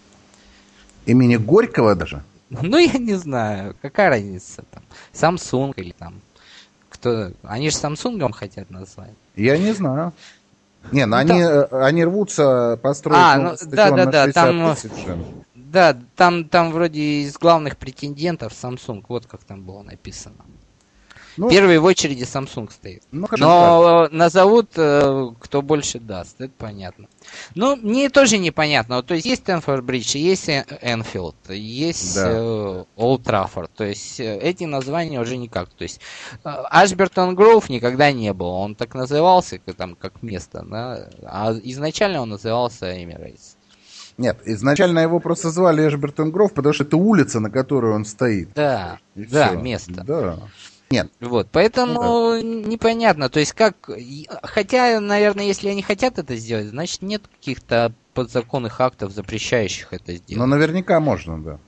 Имени Горького даже? Ну, я не знаю, какая разница там. Samsung или там. Кто? Они же Samsung хотят назвать. Я не знаю. Не, ну, ну они, там... они рвутся построить а, новый ну, стадион да, да, на да, шестьдесят там, тысяч. Да, там, там вроде из главных претендентов Samsung, вот как там было написано. Ну, первый в очереди Samsung стоит. Ну, но так. Назовут, кто больше даст, это понятно. Ну, мне тоже непонятно. То есть есть Стэнфорд-Бридж, есть Энфилд, есть да. Олд Траффорд. То есть эти названия уже никак. То есть Ашбертон Гроув никогда не было. Он так назывался, там, как место. Да? А изначально он назывался Эмирейтс. Нет, изначально его просто звали Ашбертон Гроув, потому что это улица, на которой он стоит. Да, и да, все. Место. Да. Нет. Вот, поэтому ну, да. непонятно, то есть как, хотя, наверное, если они хотят это сделать, значит нет каких-то подзаконных актов, запрещающих это сделать. Но наверняка можно, да.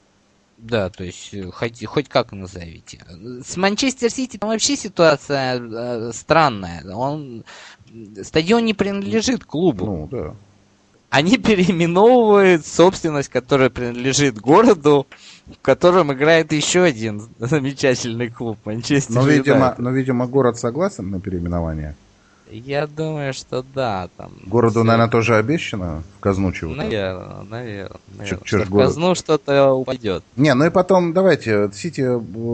Да, то есть хоть, хоть как назовите. С Манчестер Сити там вообще ситуация э, странная. Он, стадион не принадлежит клубу. Ну, да. Они переименовывают собственность, которая принадлежит городу, в котором играет еще один замечательный клуб Манчестер но, видимо, но, видимо, город согласен на переименование? Я думаю, что да. Там Городу, все... наверное, тоже обещано в казну чего-то? Наверное, наверное. наверное. Чё, что в казну что-то упадет. Не, ну и потом, давайте, Сити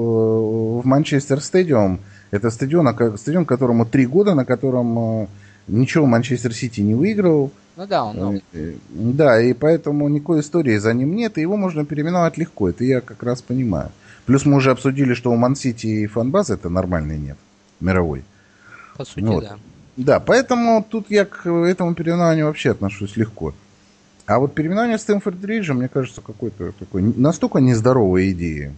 в Манчестер Стадиум, это стадион, стадион, которому три года, на котором ничего Манчестер Сити не выиграл. Ну да, он новый. Да, и поэтому никакой истории за ним нет, и его можно переименовать легко, это я как раз понимаю. Плюс мы уже обсудили, что у Ман-Сити и фан-базы это нормальный нет, мировой. По сути, вот. да. Да, поэтому тут я к этому переименованию вообще отношусь легко. А вот переименование Стэнфорд-Бриджа, мне кажется, какой-то такой настолько нездоровой идеей.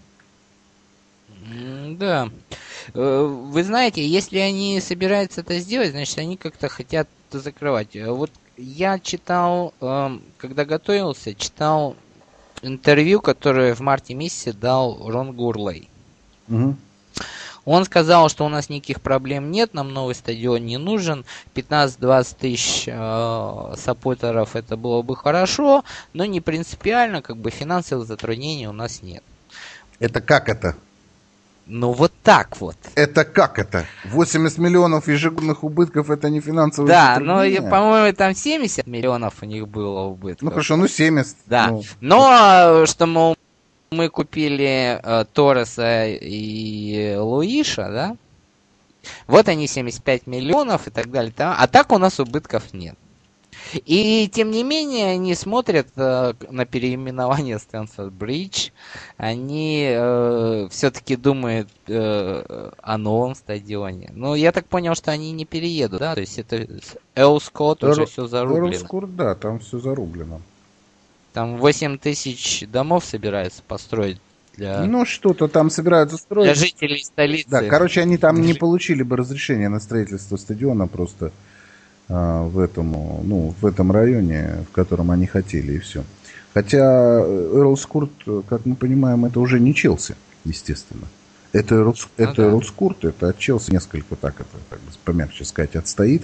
Да. Вы знаете, если они собираются это сделать, значит, они как-то хотят это закрывать. Вот я читал, когда готовился, читал интервью, которое в марте месяце дал Рон Гурлей. Угу. Он сказал, что у нас никаких проблем нет, нам новый стадион не нужен, пятнадцать-двадцать тысяч э, саппортеров это было бы хорошо, но не принципиально, как бы финансовых затруднений у нас нет. Это как это? Ну вот так вот. Это как это? восемьдесят миллионов ежегодных убытков это не финансовые да, затруднения? Да, но, по-моему, там семьдесят миллионов у них было убытков. Ну хорошо, ну семьдесят. Да, ну. но что, мол, мы купили э, Торреса и Луиша, да? Вот они семьдесят пять миллионов и так далее. А так у нас убытков нет. И тем не менее они смотрят э, на переименование Стэнфорд-Бридж. Они э, все-таки думают э, о новом стадионе. Но я так понял, что они не переедут, да? То есть это Элскот уже все зарублено. Элскот, да, там все зарублено. Там восемь тысяч домов собираются построить для... Ну, что-то там собираются строить. Для жителей столицы. Да, короче, они там не получили бы разрешение на строительство стадиона просто а, в этом, ну, в этом районе, в котором они хотели, и все. Хотя Эрлс Курт, как мы понимаем, это уже не Челси, естественно. Это Эрлс, ну, это да. Эрлс Курт, это от Челси несколько, так это, так бы помягче сказать, отстоит.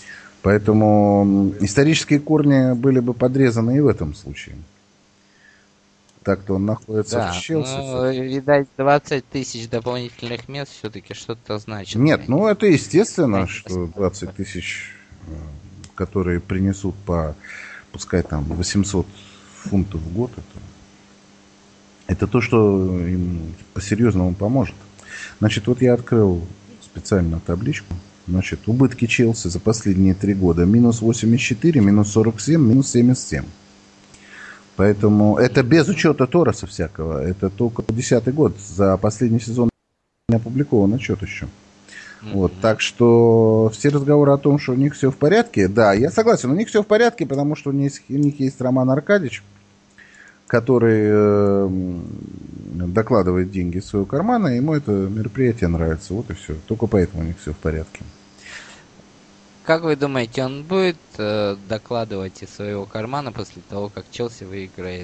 Поэтому исторические корни были бы подрезаны и в этом случае. Так-то он находится да, в Челси. Ну, видать, двадцать тысяч дополнительных мест все-таки что-то значит. Нет, ну это естественно, что двадцать тысяч, которые принесут по, пускай там, восемьсот фунтов в год, это, это то, что им по-серьезному поможет. Значит, вот я открыл специально табличку. Значит, убытки Челси за последние три года минус восемьдесят четыре, минус сорок семь, минус семьдесят семь. Поэтому это без учета Торреса всякого. Это только десятый год. За последний сезон не опубликован отчет еще. Mm-hmm. Вот, так что все разговоры о том, что у них все в порядке, да, я согласен, у них все в порядке, потому что у них, у них есть Роман Аркадьевич, который э, докладывает деньги из своего кармана, и ему это мероприятие нравится. Вот и все. Только поэтому у них все в порядке. Как вы думаете, он будет э, докладывать из своего кармана после того, как Челси выиграет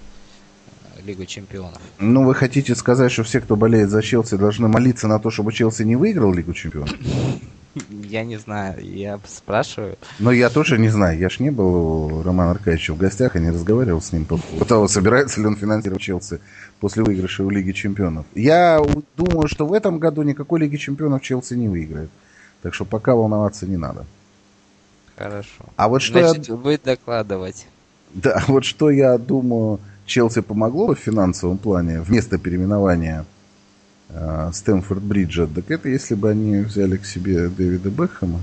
э, Лигу Чемпионов? Ну, вы хотите сказать, что все, кто болеет за Челси, должны молиться на то, чтобы Челси не выиграл Лигу Чемпионов? Я не знаю, я спрашиваю. Но я тоже не знаю, я ж не был у Романа Аркадьевича в гостях, и не разговаривал с ним по поводу того, собирается ли он финансировать Челси после выигрыша в Лиге Чемпионов. Я думаю, что в этом году никакой Лиги Чемпионов Челси не выиграет. Так что пока волноваться не надо. Хорошо. А вот что Значит, я... будет докладывать. Да, вот что я думаю, Челси помогло бы в финансовом плане вместо переименования э, Стэмфорд-Бриджа, так это если бы они взяли к себе Дэвида Бекхэма,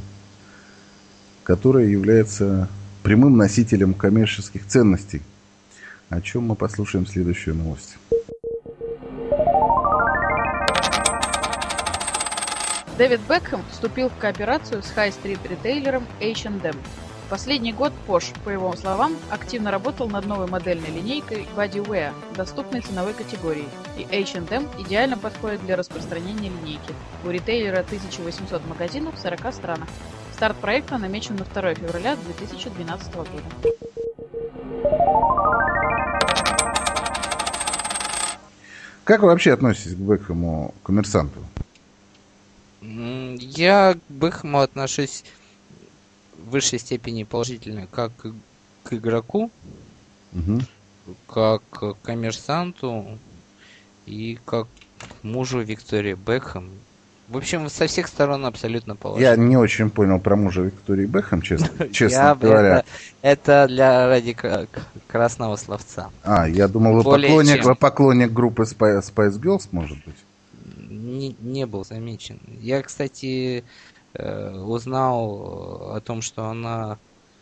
который является прямым носителем коммерческих ценностей. О чем мы послушаем следующую новость. Дэвид Бекхэм вступил в кооперацию с хай-стрит-ритейлером эйч энд эм. В последний год Posh, по его словам, активно работал над новой модельной линейкой Bodywear, доступной ценовой категории, и эйч энд эм идеально подходит для распространения линейки. У ритейлера тысяча восемьсот магазинов в сорока странах. Старт проекта намечен на второе февраля две тысячи двенадцатого года. Как вы вообще относитесь к Бекхэму, коммерсанту? Я к Бекхэму отношусь в высшей степени положительно как к игроку, угу. как к коммерсанту и как к мужу Виктории Бекхэм. В общем, со всех сторон абсолютно положительно. Я не очень понял про мужа Виктории Бекхэм, честно, честно говоря. Это, это для ради красного словца. А, я думал, вы поклонник, вы поклонник группы Spice Girls, может быть? Не, не был замечен. Я, кстати, узнал о том, что она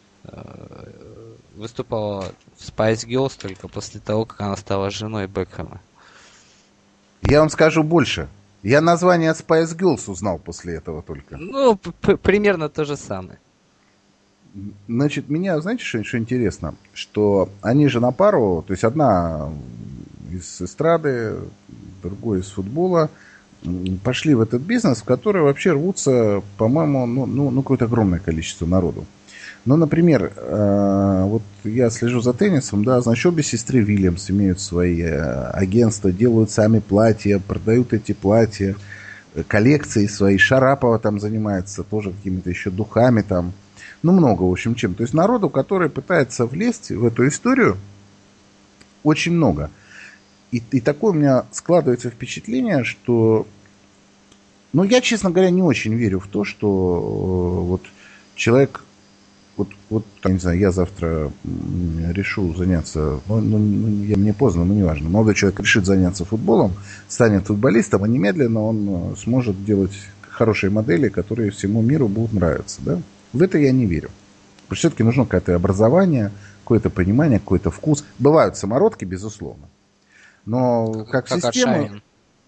выступала в Spice Girls только после того, как она стала женой Бекхэма. Я вам скажу больше. Я название Spice Girls узнал после этого только. Ну, п- примерно то же самое. Значит, меня, знаете, что, что интересно? Что они же на пару, то есть одна из эстрады, другой из футбола, пошли в этот бизнес, в который вообще рвутся, по-моему, ну, ну, ну какое-то огромное количество народу. Ну, например, э, вот я слежу за теннисом, да, значит, обе сестры Вильямс имеют свои э, агентства, делают сами платья, продают эти платья, э, коллекции свои. Шарапова там занимается тоже какими-то еще духами там. Ну, много, в общем, чем. То есть народу, который пытается влезть в эту историю, очень много. И, и такое у меня складывается впечатление, что... Ну, я, честно говоря, не очень верю в то, что э, вот человек... Вот, вот, я не знаю, я завтра решу заняться, ну, ну, я, мне поздно, но неважно. Молодой человек решит заняться футболом, станет футболистом, а немедленно он сможет делать хорошие модели, которые всему миру будут нравиться. Да? В это я не верю. Потому что все-таки нужно какое-то образование, какое-то понимание, какой-то вкус. Бывают самородки, безусловно. Но как, как система...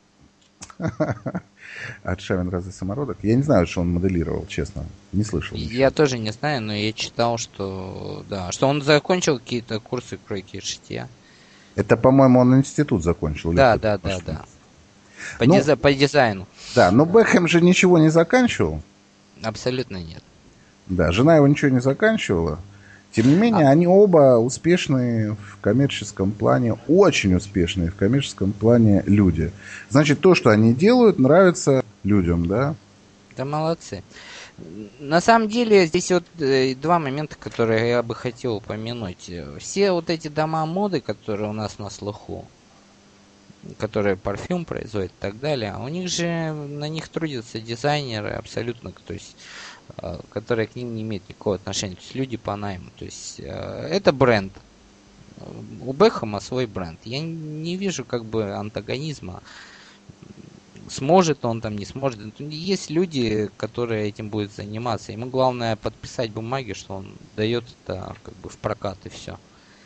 Аршавин разве самородок? Я не знаю, что он моделировал, честно. Не слышал. Я ничего. Тоже не знаю, но я читал, что да, что он закончил какие-то курсы кройки и шитья. Это, по-моему, он институт закончил. Да, да, да, да. По, ну, дизай- по дизайну. Да, но Бекхэм же ничего не заканчивал. Абсолютно нет. Да, жена его ничего не заканчивала. Тем не менее, а... они оба успешные в коммерческом плане, очень успешные в коммерческом плане люди. Значит, то, что они делают, нравится людям, да? Да молодцы. На самом деле, здесь вот э, два момента, которые я бы хотел упомянуть. Все вот эти дома моды, которые у нас на слуху, которые парфюм производят и так далее, у них же, на них трудятся дизайнеры абсолютно, то есть, э, которые к ним не имеют никакого отношения, то есть люди по найму. То есть, э, это бренд. У Бекхэма свой бренд. Я не вижу как бы антагонизма. Сможет он там, не сможет. Есть люди, которые этим будут заниматься. Ему главное подписать бумаги, что он дает это как бы в прокат, и все.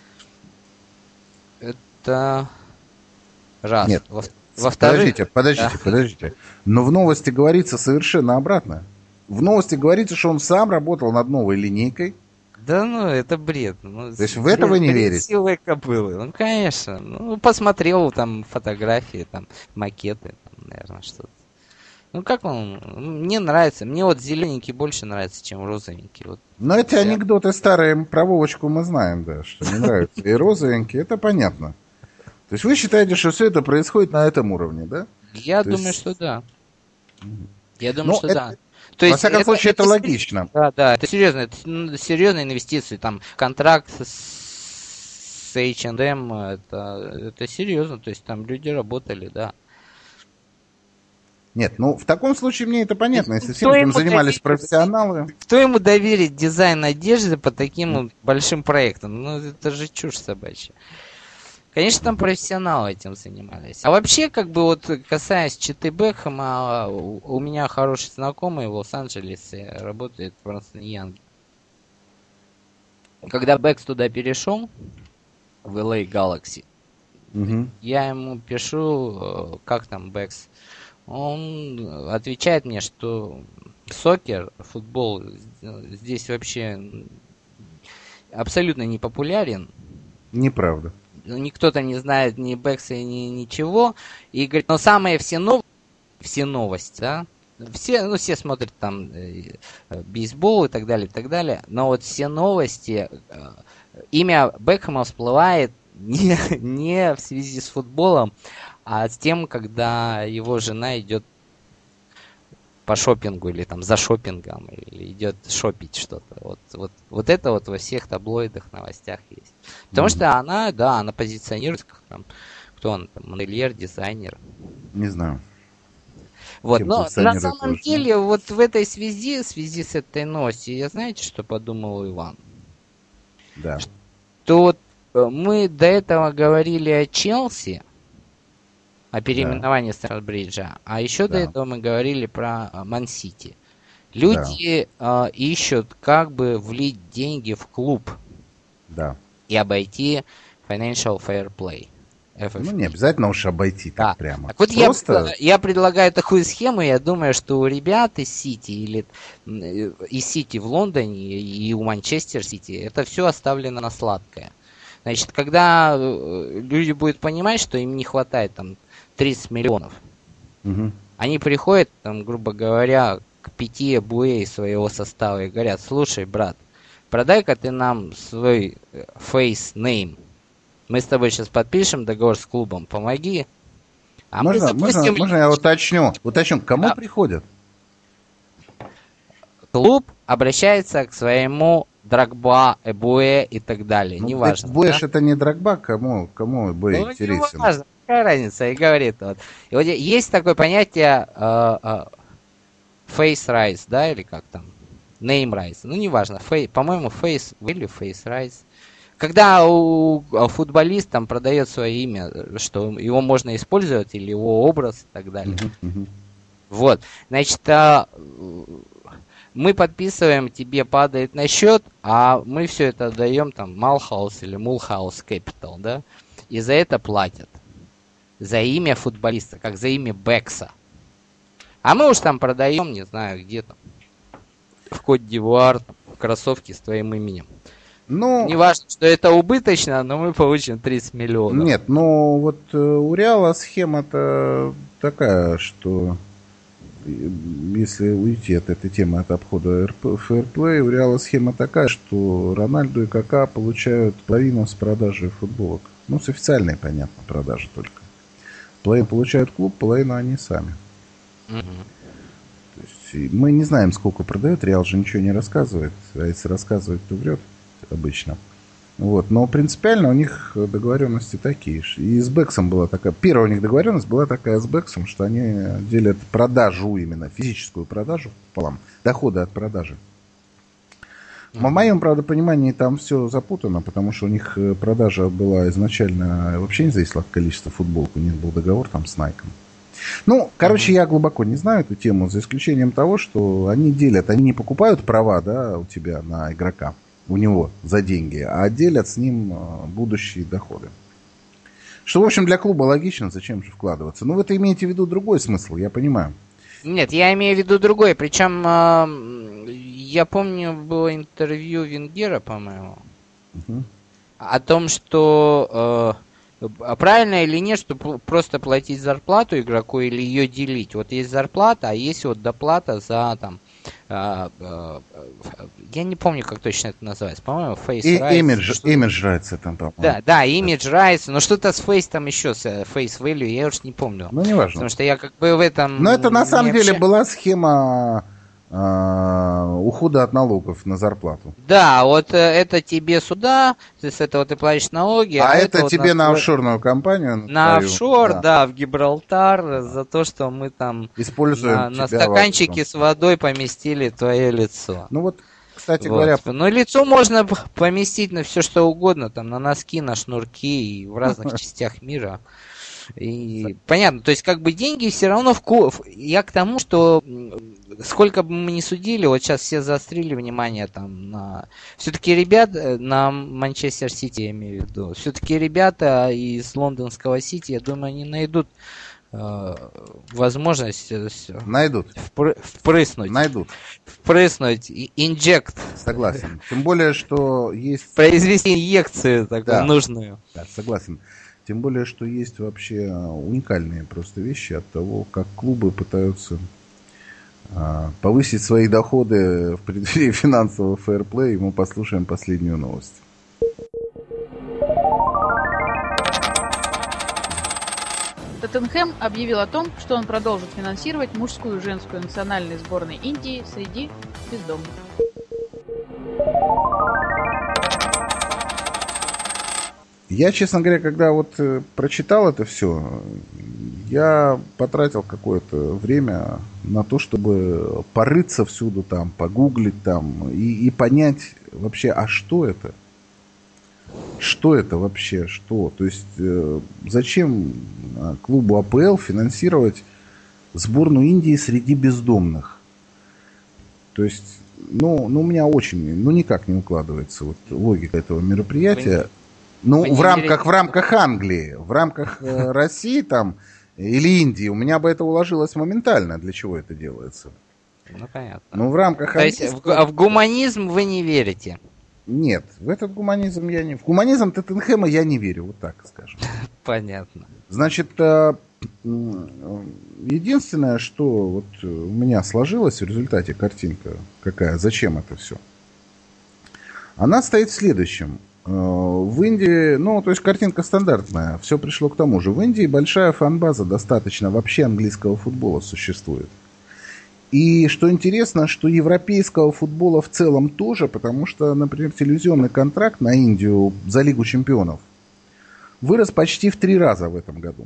Это раз. Нет. Во- Во-вторых... Подождите, подождите, да. подождите. Но в новости говорится совершенно обратно. В новости говорится, что он сам работал над новой линейкой. Да ну, это бред. Ну, То есть в это вы не верите? Силой кобылы. Ну, конечно. Ну, посмотрел там фотографии, там, макеты. Наверное, что-то. Ну, как он? Мне нравится. Мне вот зелененький больше нравится, чем розовенький. Вот. Но эти Все. Анекдоты старые, про Вовочку мы знаем, да, что не нравится. И розовенький, это понятно. То есть вы считаете, что все это происходит на этом уровне, да? Я думаю, что да. Я думаю, что да. То есть, во всяком случае, это логично. Да, да, это серьезно. Это серьезные инвестиции. Там контракт с эйч энд эм, это, это серьезно. То есть там люди работали, да. Нет, ну в таком случае мне это понятно, если всем этим занимались доверить, профессионалы. Кто ему доверит дизайн одежды по таким вот большим проектам? Ну это же чушь собачья. Конечно, там профессионалы этим занимались. А вообще, как бы вот касаясь Читы Бекхэма, у меня хороший знакомый в Лос-Анджелесе работает в Эрнст энд Янге. Когда Бэкс туда перешел, в эл эй Galaxy, угу. я ему пишу, как там Бэкс. Он отвечает мне, что сокер, футбол здесь вообще абсолютно не популярен. Неправда. Никто там не знает ни Бэкса, ни ничего. И говорит, но самые все, нов... все новости, да, все, ну, все смотрят там э, бейсбол и так далее, и так далее. Но вот все новости, э, имя Бекхэма всплывает не, не в связи с футболом, а с тем, когда его жена идет по шопингу или там за шопингом, или идет шопить что-то. Вот, вот, вот это вот во всех таблоидах, новостях есть. Потому mm-hmm. что она, да, она позиционирует как там, кто он там, модельер, дизайнер. Не знаю. Вот, Кем но на самом тоже, деле, да? Вот в этой связи, в связи с этой новостью, я знаете, что подумал Иван? Да. Что вот мы до этого говорили о Челси, о переименовании да. Стэнфорд-Бриджа. А еще да. до этого мы говорили про Ман-Сити. Люди да. э, ищут, как бы влить деньги в клуб. Да. И обойти Financial Fair Play. эф эф пи. Ну, не обязательно уж обойти так да. прямо. Так вот Просто... я, я предлагаю такую схему. Я думаю, что у ребят из Сити или из Сити в Лондоне и у Манчестер Сити это все оставлено на сладкое. Значит, когда люди будут понимать, что им не хватает там тридцать миллионов. Угу. Они приходят, там, грубо говоря, к пяти Эбуэй своего состава и говорят, слушай, брат, продай-ка ты нам свой face name. Мы с тобой сейчас подпишем договор с клубом, помоги. А можно, мы запустим... можно, можно я уточню? Уточню, к кому да. приходят? Клуб обращается к своему Дрогба, Эбуэ и так далее. Ну, неважно. Эбуэ да? Это не Дрогба, кому, кому Эбуэ ну, интересен? Не важно. Какая разница? И говорит, вот. И вот есть такое понятие э, э, face rise, да, или как там, name rise. Ну, неважно, фей, по-моему, face или face rise. Когда у футболиста там продает свое имя, что его можно использовать, или его образ и так далее. Uh-huh, uh-huh. Вот, значит, а, мы подписываем, тебе падает на счет, а мы все это даем там Малхаус или Мулхаус Capital, да, и за это платят. За имя футболиста, как за имя Бекса. А мы уж там продаем, не знаю, где там, в Кот-д'Ивуар, кроссовки с твоим именем. Ну, не важно, что это убыточно, но мы получим тридцать миллионов. Нет, ну вот э, у Реала схема-то такая, что если уйти от этой темы, от обхода фэрплей, у Реала схема такая, что Рональду и Кака получают половину с продажи футболок. Ну, с официальной, понятно, продажи только. Половину получают клуб, половину они сами. Угу. То есть мы не знаем, сколько продает, Реал же ничего не рассказывает. А если рассказывает, то врет обычно. Вот. Но принципиально у них договоренности такие. И с Бэксом была такая... Первая у них договоренность была такая с Бэксом, что они делят продажу именно, физическую продажу пополам. Доходы от продажи. Mm-hmm. В моем, правда, понимании там все запутано, потому что у них продажа была изначально... Вообще не зависела от количества футболок. У них был договор там с Nike. Ну, короче, mm-hmm. я глубоко не знаю эту тему, за исключением того, что они делят... Они не покупают права, да, у тебя на игрока. У него за деньги, а делят с ним будущие доходы. Что, в общем, для клуба логично, зачем же вкладываться. Но вы это имеете в виду другой смысл, я понимаю. Нет, я имею в виду другой. Причем, я помню, было интервью Венгера, по-моему, угу. о том, что правильно или нет, что просто платить зарплату игроку или ее делить. Вот есть зарплата, а есть вот доплата за там... Uh, uh, uh, я не помню, как точно это называется. По-моему, face и, rights. Image, image rights там, по-моему. Да, да, image rights. Но что-то с face там еще, с face value, я уж не помню. Ну, не важно. Потому что я как бы в этом... Но это на самом деле общаюсь. Была схема э, ухода от налогов на зарплату. Да, вот это тебе сюда, с этого ты платишь налоги. А, а это, это вот на, тебе на офшорную компанию. На, на офшор, да. да, в Гибралтар, за то, что мы там используем на, на стаканчике с водой поместили твое лицо. Ну вот, кстати вот. говоря... Ну, лицо можно поместить на все, что угодно, там, на носки, на шнурки и в разных частях мира. И понятно, то есть как бы деньги все равно в ку... Я к тому, что сколько бы мы ни судили, вот сейчас все заострили внимание там на... Все-таки ребят, на Манчестер Сити я имею в виду, все-таки ребята из лондонского Сити, я думаю, они найдут э, возможность найдут. Впры... впрыснуть. Найдут. Впрыснуть, инжект. Согласен. Тем более, что есть... Произвести инъекцию такую да. нужную. Да, согласен. Тем более, что есть вообще уникальные просто вещи от того, как клубы пытаются а, повысить свои доходы в преддверии финансового фэрплея. Мы послушаем последнюю новость. Тоттенхэм объявил о том, что он продолжит финансировать мужскую и женскую национальные сборные Индии среди бездомных. Я, честно говоря, когда вот э, прочитал это все, я потратил какое-то время на то, чтобы порыться всюду там, погуглить там и, и понять вообще, а что это? Что это вообще? Что? То есть э, зачем клубу АПЛ финансировать сборную Индии среди бездомных? То есть, ну, ну у меня очень, ну никак не укладывается вот логика этого мероприятия. Ну, в рамках, в рамках Англии, в рамках э, России там или Индии у меня бы это уложилось моментально. Для чего это делается? Ну, понятно. Ну, в рамках... То есть в, в гуманизм вы не верите? Нет, в этот гуманизм я не... В гуманизм Тоттенхэма я не верю, вот так скажем. Понятно. Значит, единственное, что вот у меня сложилось в результате картинка какая, зачем это все? Она стоит в следующем. В Индии, ну, то есть картинка стандартная, все пришло к тому же. В Индии большая фан-база достаточно вообще английского футбола существует. И что интересно, что европейского футбола в целом тоже, потому что, например, телевизионный контракт на Индию за Лигу чемпионов вырос почти в три раза в этом году.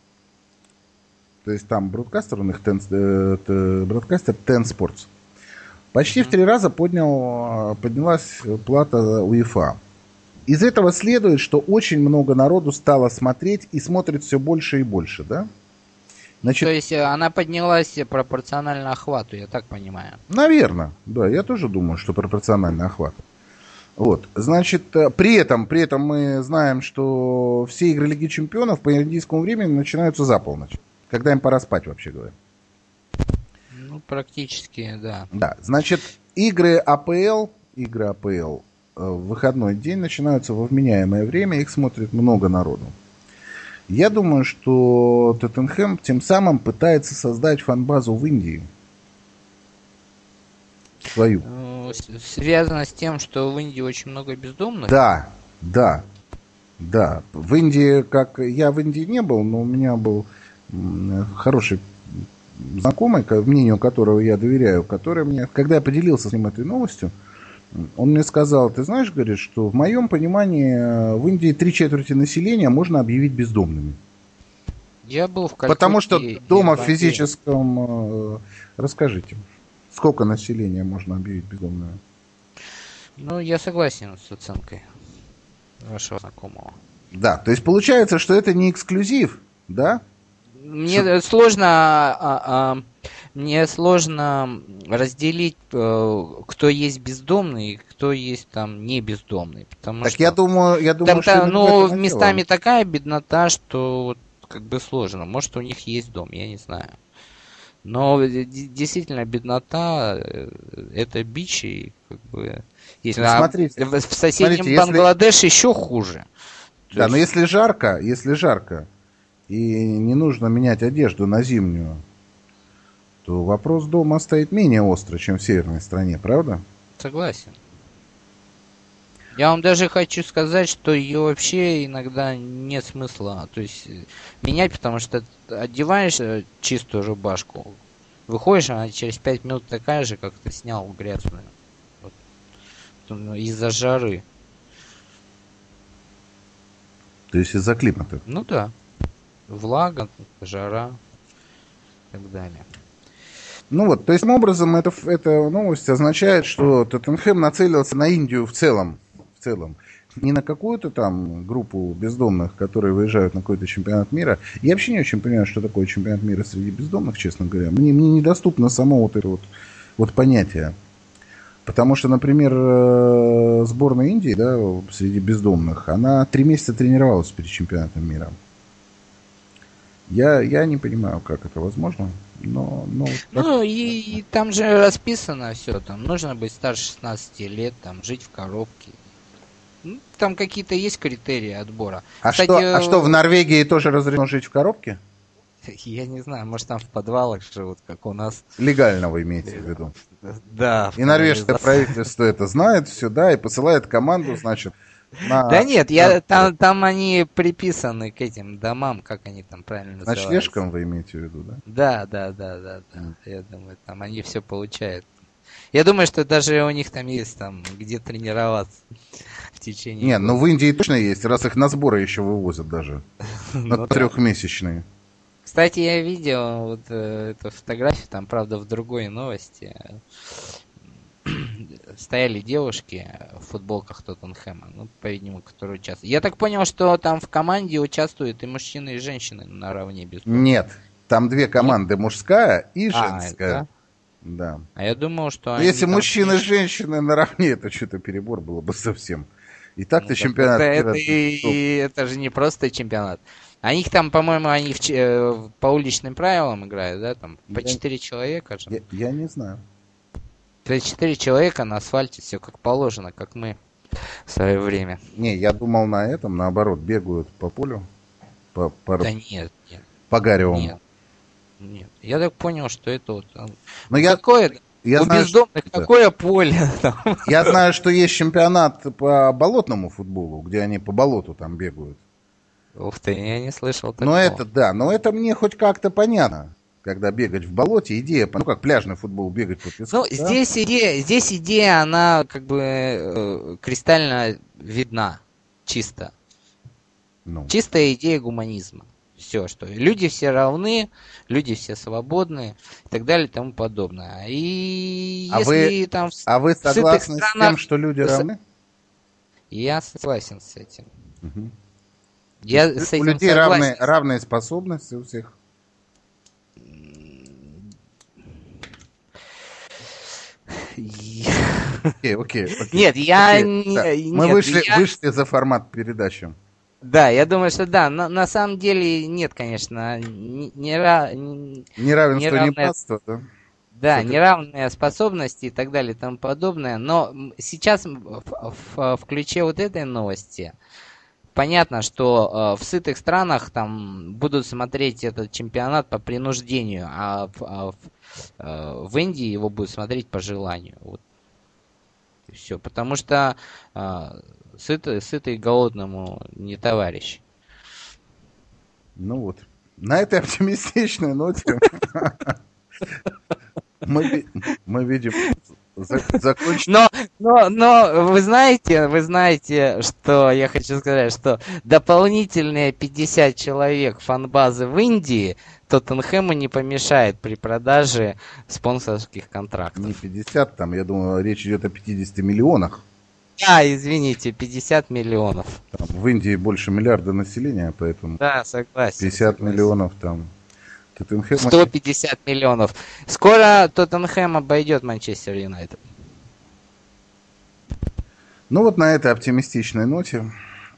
То есть там бродкастер у них, бродкастер Ten Sports. Почти в три раза поднял, поднялась плата УЕФА. Из этого следует, что очень много народу стало смотреть и смотрит все больше и больше, да? Значит, то есть она поднялась пропорционально охвату, я так понимаю. Наверное, да, я тоже думаю, что пропорционально охвату. Вот, значит, при этом, при этом мы знаем, что все игры Лиги Чемпионов по индийскому времени начинаются за полночь, когда им пора спать, вообще говоря. Ну, практически, да. Да, значит, игры АПЛ, игры АПЛ в выходной день начинаются во вменяемое время, их смотрит много народу. Я думаю, что Тоттенхэм тем самым пытается создать фан-базу в Индии. Свою. Связано с тем, что в Индии очень много бездомных? Да, да, да. В Индии, как я в Индии не был, но у меня был хороший знакомый, мнению которого я доверяю, который мне, когда я поделился с ним этой новостью, он мне сказал, ты знаешь, говорит, что в моем понимании в Индии три четверти населения можно объявить бездомными. Я был в Калькутте. Потому что дома в физическом... Расскажите, сколько населения можно объявить бездомными? Ну, я согласен с оценкой вашего знакомого. Да, то есть получается, что это не эксклюзив, да? Мне что... сложно... А, а, Мне сложно разделить, кто есть бездомный и кто есть там не бездомный. Потому так что я думаю, я думаю, там, что... Ну, местами такая беднота, что вот, как бы сложно. Может, у них есть дом, я не знаю. Но действительно, беднота – это бич, и как бы... Если, ну, смотрите, а в соседнем смотрите, Бангладеш если... еще хуже. Да, есть... но если жарко, если жарко, и не нужно менять одежду на зимнюю, то вопрос дома стоит менее остро, чем в северной стране, правда? Согласен. Я вам даже хочу сказать, что ее вообще иногда нет смысла, то есть менять, потому что одеваешь чистую рубашку, выходишь, она через пять минут такая же, как ты снял грязную. Вот. Из-за жары. То есть из-за климата? Ну да. Влага, жара и так далее. Ну вот, то есть, таким образом, это, эта новость означает, что Тоттенхэм нацелился на Индию в целом. В целом. Не на какую-то там группу бездомных, которые выезжают на какой-то чемпионат мира. Я вообще не очень понимаю, что такое чемпионат мира среди бездомных, честно говоря. Мне, мне недоступно само вот это вот, вот понятие. Потому что, например, сборная Индии, да, среди бездомных, она три месяца тренировалась перед чемпионатом мира. Я, я не понимаю, как это возможно. Но, но ну, так... и, и там же расписано все. Там нужно быть старше шестнадцати лет, там, жить в коробке. Ну, там какие-то есть критерии отбора. А, Кстати, что, а что, в Норвегии тоже разрешено жить в коробке? Я не знаю, может там в подвалах живут, как у нас. Легально вы имеете в виду? Да. И норвежское правительство это знает все, да, и посылает команду, значит, на... Да нет, я, там, там они приписаны к этим домам, как они там правильно называются. Ночлежкам вы имеете в виду, да? Да, да, да, да, да. Mm. Я думаю, там они все получают. Я думаю, что даже у них там есть там, где тренироваться в течение Нет, года. ну в Индии точно есть, раз их на сборы еще вывозят даже. На трехмесячные. Кстати, я видел вот э, эту фотографию, там, правда, в другой новости. Стояли девушки в футболках Тоттенхэма, ну, по-видимому, которые участвуют. Я так понял, что там в команде участвуют и мужчины, и женщины наравне без. Нет, там две команды, Нет? мужская и женская. А, да. а я думал, что... Но если мужчины и женщины наравне, это что-то перебор было бы совсем. И так-то ну, чемпионат это, мира... Это, и, это же не просто чемпионат. Они там, по-моему, они в, по уличным правилам играют, да? Там по четыре я, человека же. Я, я не знаю. четыре человека на асфальте, все как положено, как мы в свое время. Не, я думал на этом, наоборот, бегают по полю. По, по, да нет, нет. По Гаревому. Нет, нет. Я так понял, что это вот... Но я, какое, я у знаю, бездомных что... какое поле? Я знаю, что есть чемпионат по болотному футболу, где они по болоту там бегают. Ух ты, я не слышал такого. Но это, да, но это мне хоть как-то понятно. Когда бегать в болоте, идея, ну как пляжный футбол, бегать по песку. Ну, да? здесь идея, здесь идея, она как бы э, кристально видна, чисто. Ну. Чистая идея гуманизма. Все, что люди все равны, люди все свободны и так далее и тому подобное. И а если вы, там... А вы согласны странах, с тем, что люди равны? Я согласен с этим. Угу. Я у с этим людей согласен. равные, равные способности у всех. Окей, окей, окей. Нет, я... Окей, да. Мы нет, вышли, я... вышли за формат передачи. Да, я думаю, что да. На, на самом деле нет, конечно. Не, не, не, Неравенство, неравное... неравенство, да? Да, Что-то... неравные способности и так далее и тому подобное. Но сейчас в, в, в ключе вот этой новости понятно, что э, в сытых странах там будут смотреть этот чемпионат по принуждению, а в, а в, э, в Индии его будут смотреть по желанию. Вот. И все. Потому что э, сытый, сытый голодному не товарищ. Ну вот. На этой оптимистичной ноте мы, мы видим закончить. Но, но, но вы знаете, вы знаете, что я хочу сказать, что дополнительные пятьдесят человек фан-базы в Индии Тоттенхэму не помешает при продаже спонсорских контрактов. Не пятьдесят, там, я думаю, речь идет о пятидесяти миллионах. Да, извините, пятьдесят миллионов. Там, в Индии больше миллиарда населения, поэтому Да, согласен. пятьдесят согласен. миллионов там. Тоттенхэм... сто пятьдесят миллионов. Скоро Тоттенхэм обойдет Манчестер Юнайтед. Ну вот на этой оптимистичной ноте,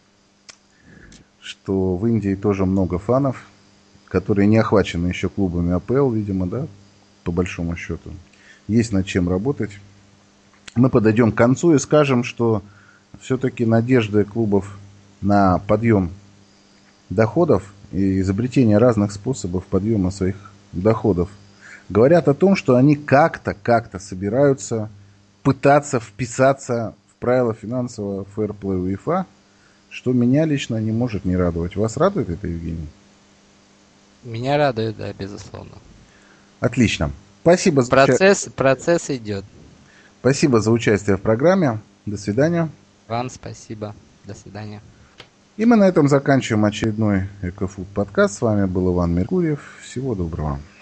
что в Индии тоже много фанов, которые не охвачены еще клубами АПЛ, видимо, да, по большому счету. Есть над чем работать. Мы подойдем к концу и скажем, что все-таки надежды клубов на подъем доходов и изобретение разных способов подъема своих доходов говорят о том, что они как-то, как-то собираются пытаться вписаться в правила финансового фэрплея УЕФА, что меня лично не может не радовать. Вас радует это, Евгений? Меня радует, да, безусловно. Отлично. Спасибо за Процесс, уча... процесс идет. Спасибо за участие в программе. До свидания. Вам спасибо. До свидания. И мы на этом заканчиваем очередной Экофуд подкаст. С вами был Иван Меркурьев. Всего доброго.